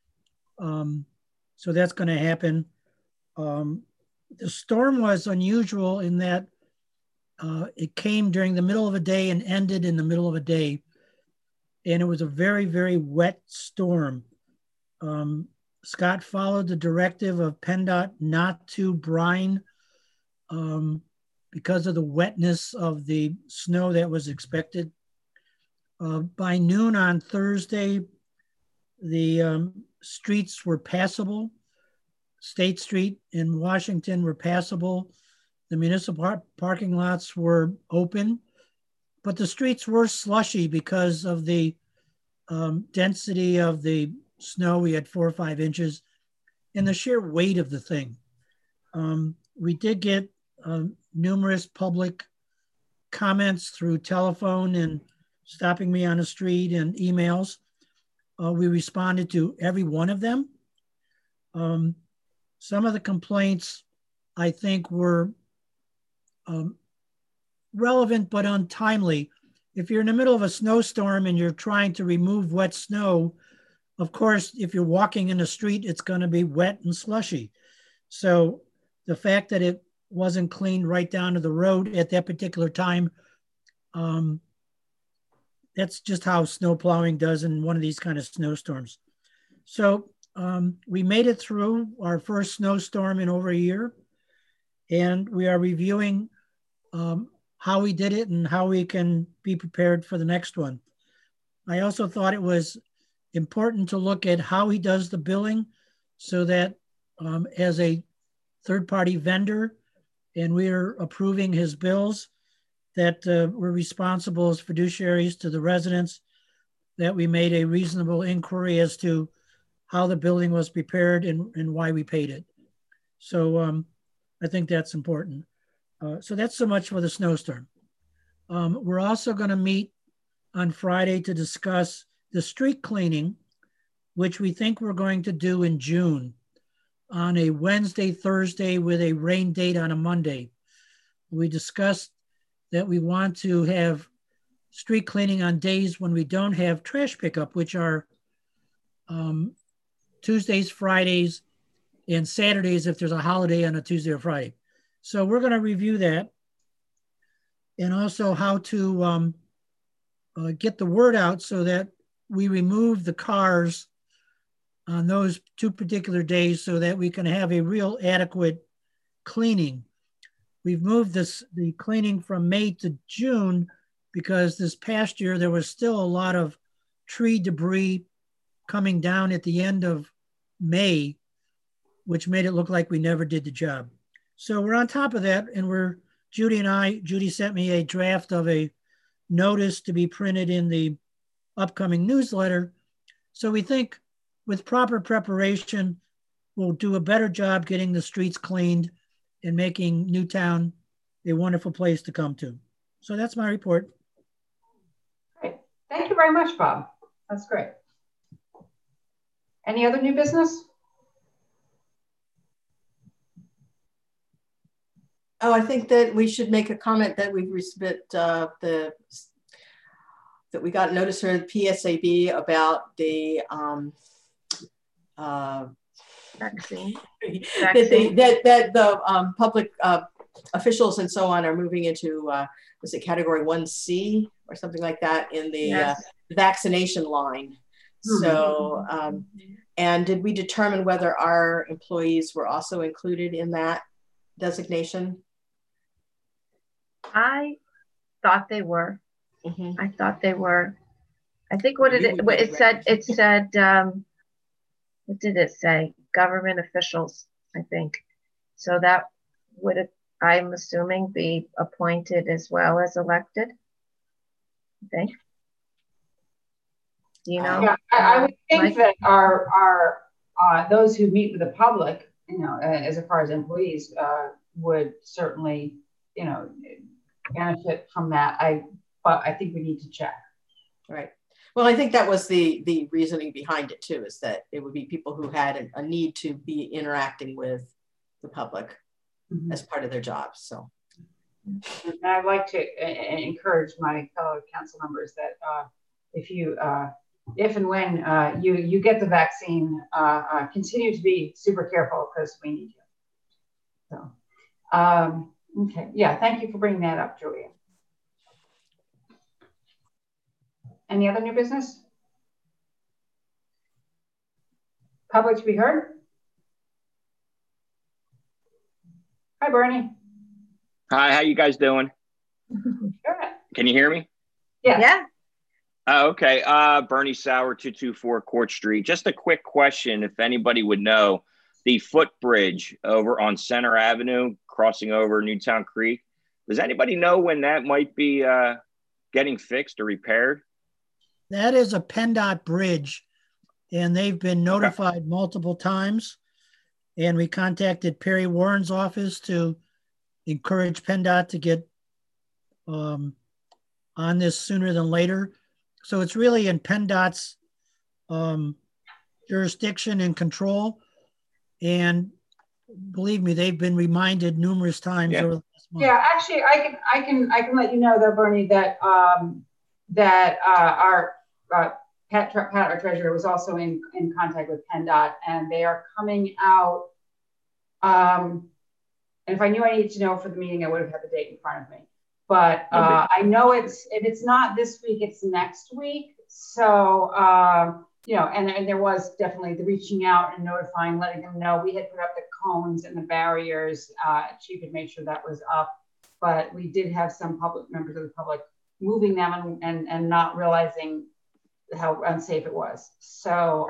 So that's going to happen. The storm was unusual in that it came during the middle of a day and ended in the middle of a day. And it was a very, very wet storm. Scott followed the directive of PennDOT not to brine because of the wetness of the snow that was expected. By noon on Thursday, the streets were passable. State Street in Washington were passable. The municipal parking lots were open, but the streets were slushy because of the density of the snow. We had 4 or 5 inches and the sheer weight of the thing. We did get numerous public comments through telephone and stopping me on the street and emails. We responded to every one of them. Some of the complaints, I think, were relevant but untimely. If you're in the middle of a snowstorm and you're trying to remove wet snow, of course, if you're walking in the street, it's going to be wet and slushy. So the fact that it wasn't cleaned right down to the road at that particular time, that's just how snow plowing does in one of these kind of snowstorms. So we made it through our first snowstorm in over a year, and we are reviewing how we did it and how we can be prepared for the next one. I also thought it was important to look at how he does the billing so that as a third-party vendor, and we are approving his bills, that we're responsible as fiduciaries to the residents, that we made a reasonable inquiry as to how the building was prepared and why we paid it. So I think that's important. So that's so much for the snowstorm. We're also going to meet on Friday to discuss the street cleaning, which we think we're going to do in June on a Wednesday, Thursday with a rain date on a Monday. We discussed that we want to have street cleaning on days when we don't have trash pickup, which are Tuesdays, Fridays, and Saturdays if there's a holiday on a Tuesday or Friday. So we're going to review that, and also how to get the word out so that we remove the cars on those 2 particular days so that we can have a real adequate cleaning. We've moved the cleaning from May to June because this past year there was still a lot of tree debris coming down at the end of May, which made it look like we never did the job. So we're on top of that, and Judy sent me a draft of a notice to be printed in the upcoming newsletter. So we think with proper preparation, we'll do a better job getting the streets cleaned and making Newtown a wonderful place to come to. So that's my report. Great. Thank you very much, Bob. That's great. Any other new business? Oh, I think that we should make a comment that we've received that we got notice from the PSAB about the Vaccine. that the public officials and so on are moving into, was it category 1C or something like that in the vaccination line. So, and did we determine whether our employees were also included in that designation? I thought they were. I thought they were. I think what it said, what did it say? Government officials, I think. So that would, I'm assuming, be appointed as well as elected. I think. You know, yeah, I would think that our those who meet with the public, you know, as far as employees, would certainly, you know, benefit from that. But I think we need to check. Right. Well, I think that was the reasoning behind it too, is that it would be people who had a need to be interacting with the public as part of their jobs. So, and I'd like to encourage my fellow council members that if and when you get the vaccine, continue to be super careful because we need you. So, okay, yeah, thank you for bringing that up, Julia. Any other new business? Public to be heard? Hi, Bernie. Hi, how you guys doing? Good. Can you hear me? Yeah. Oh, okay. Bernie Sauer, 224 Court Street. Just a quick question, if anybody would know, the footbridge over on Center Avenue, crossing over Newtown Creek. Does anybody know when that might be getting fixed or repaired? That is a PennDOT bridge, and they've been notified multiple times. And we contacted Perry Warren's office to encourage PennDOT to get on this sooner than later. So it's really in PennDOT's jurisdiction and control. And believe me, they've been reminded numerous times over the last month. Yeah, actually, I can let you know though, Bernie, that our Pat, our treasurer, was also in contact with PennDOT, and they are coming out. And if I knew I needed to know for the meeting, I would have had the date in front of me. But I know if it's not this week, it's next week. So you know, and there was definitely the reaching out and notifying, letting them know we had put up the cones and the barriers. Chief had made sure that was up, but we did have some public members of the public moving them and not realizing how unsafe it was. So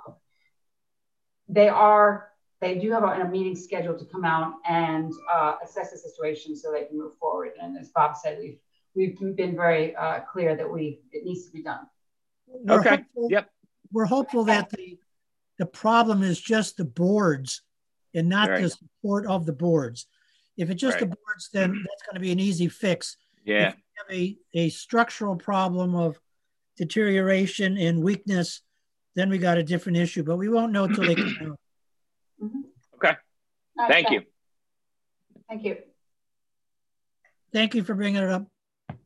they do have a meeting scheduled to come out and assess the situation so they can move forward. And as Bob said, we've been very clear that it needs to be done. We're hopeful that the problem is just the boards and not the support of the boards. If it's just the boards, then that's going to be an easy fix. Yeah. If we have a structural problem of deterioration and weakness, then we got a different issue, but we won't know until they come out. Okay. Right, Thank you. Thank you. Thank you for bringing it up.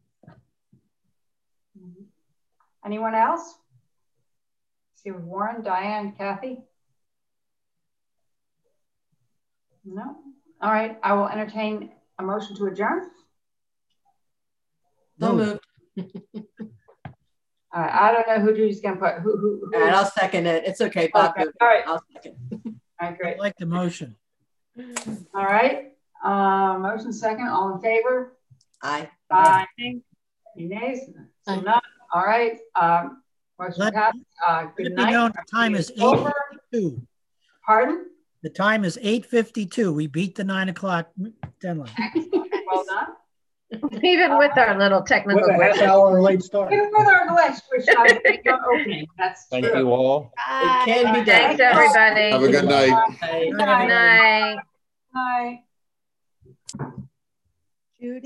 Anyone else? See with Warren, Diane, Kathy? No? All right, I will entertain a motion to adjourn. So moved. All right, I don't know who Judy's gonna put. Who and I'll second it. It's okay, Bob. Okay. All right. I'll second. All right, great. I like the motion. All right. Motion second. All in favor? Aye. Aye. Any nays? So none. All right. Motion passed. Good night. Know, the time is 8:52. Pardon? The time is 8:52. We beat the 9 o'clock deadline. Well done. Even with our little technical glitch. Half hour late start. Even with our glitch, which I think not opening. That's Thank true. you all. It can be done. Thanks, everybody. Have a good night. Good night. Night. Judy?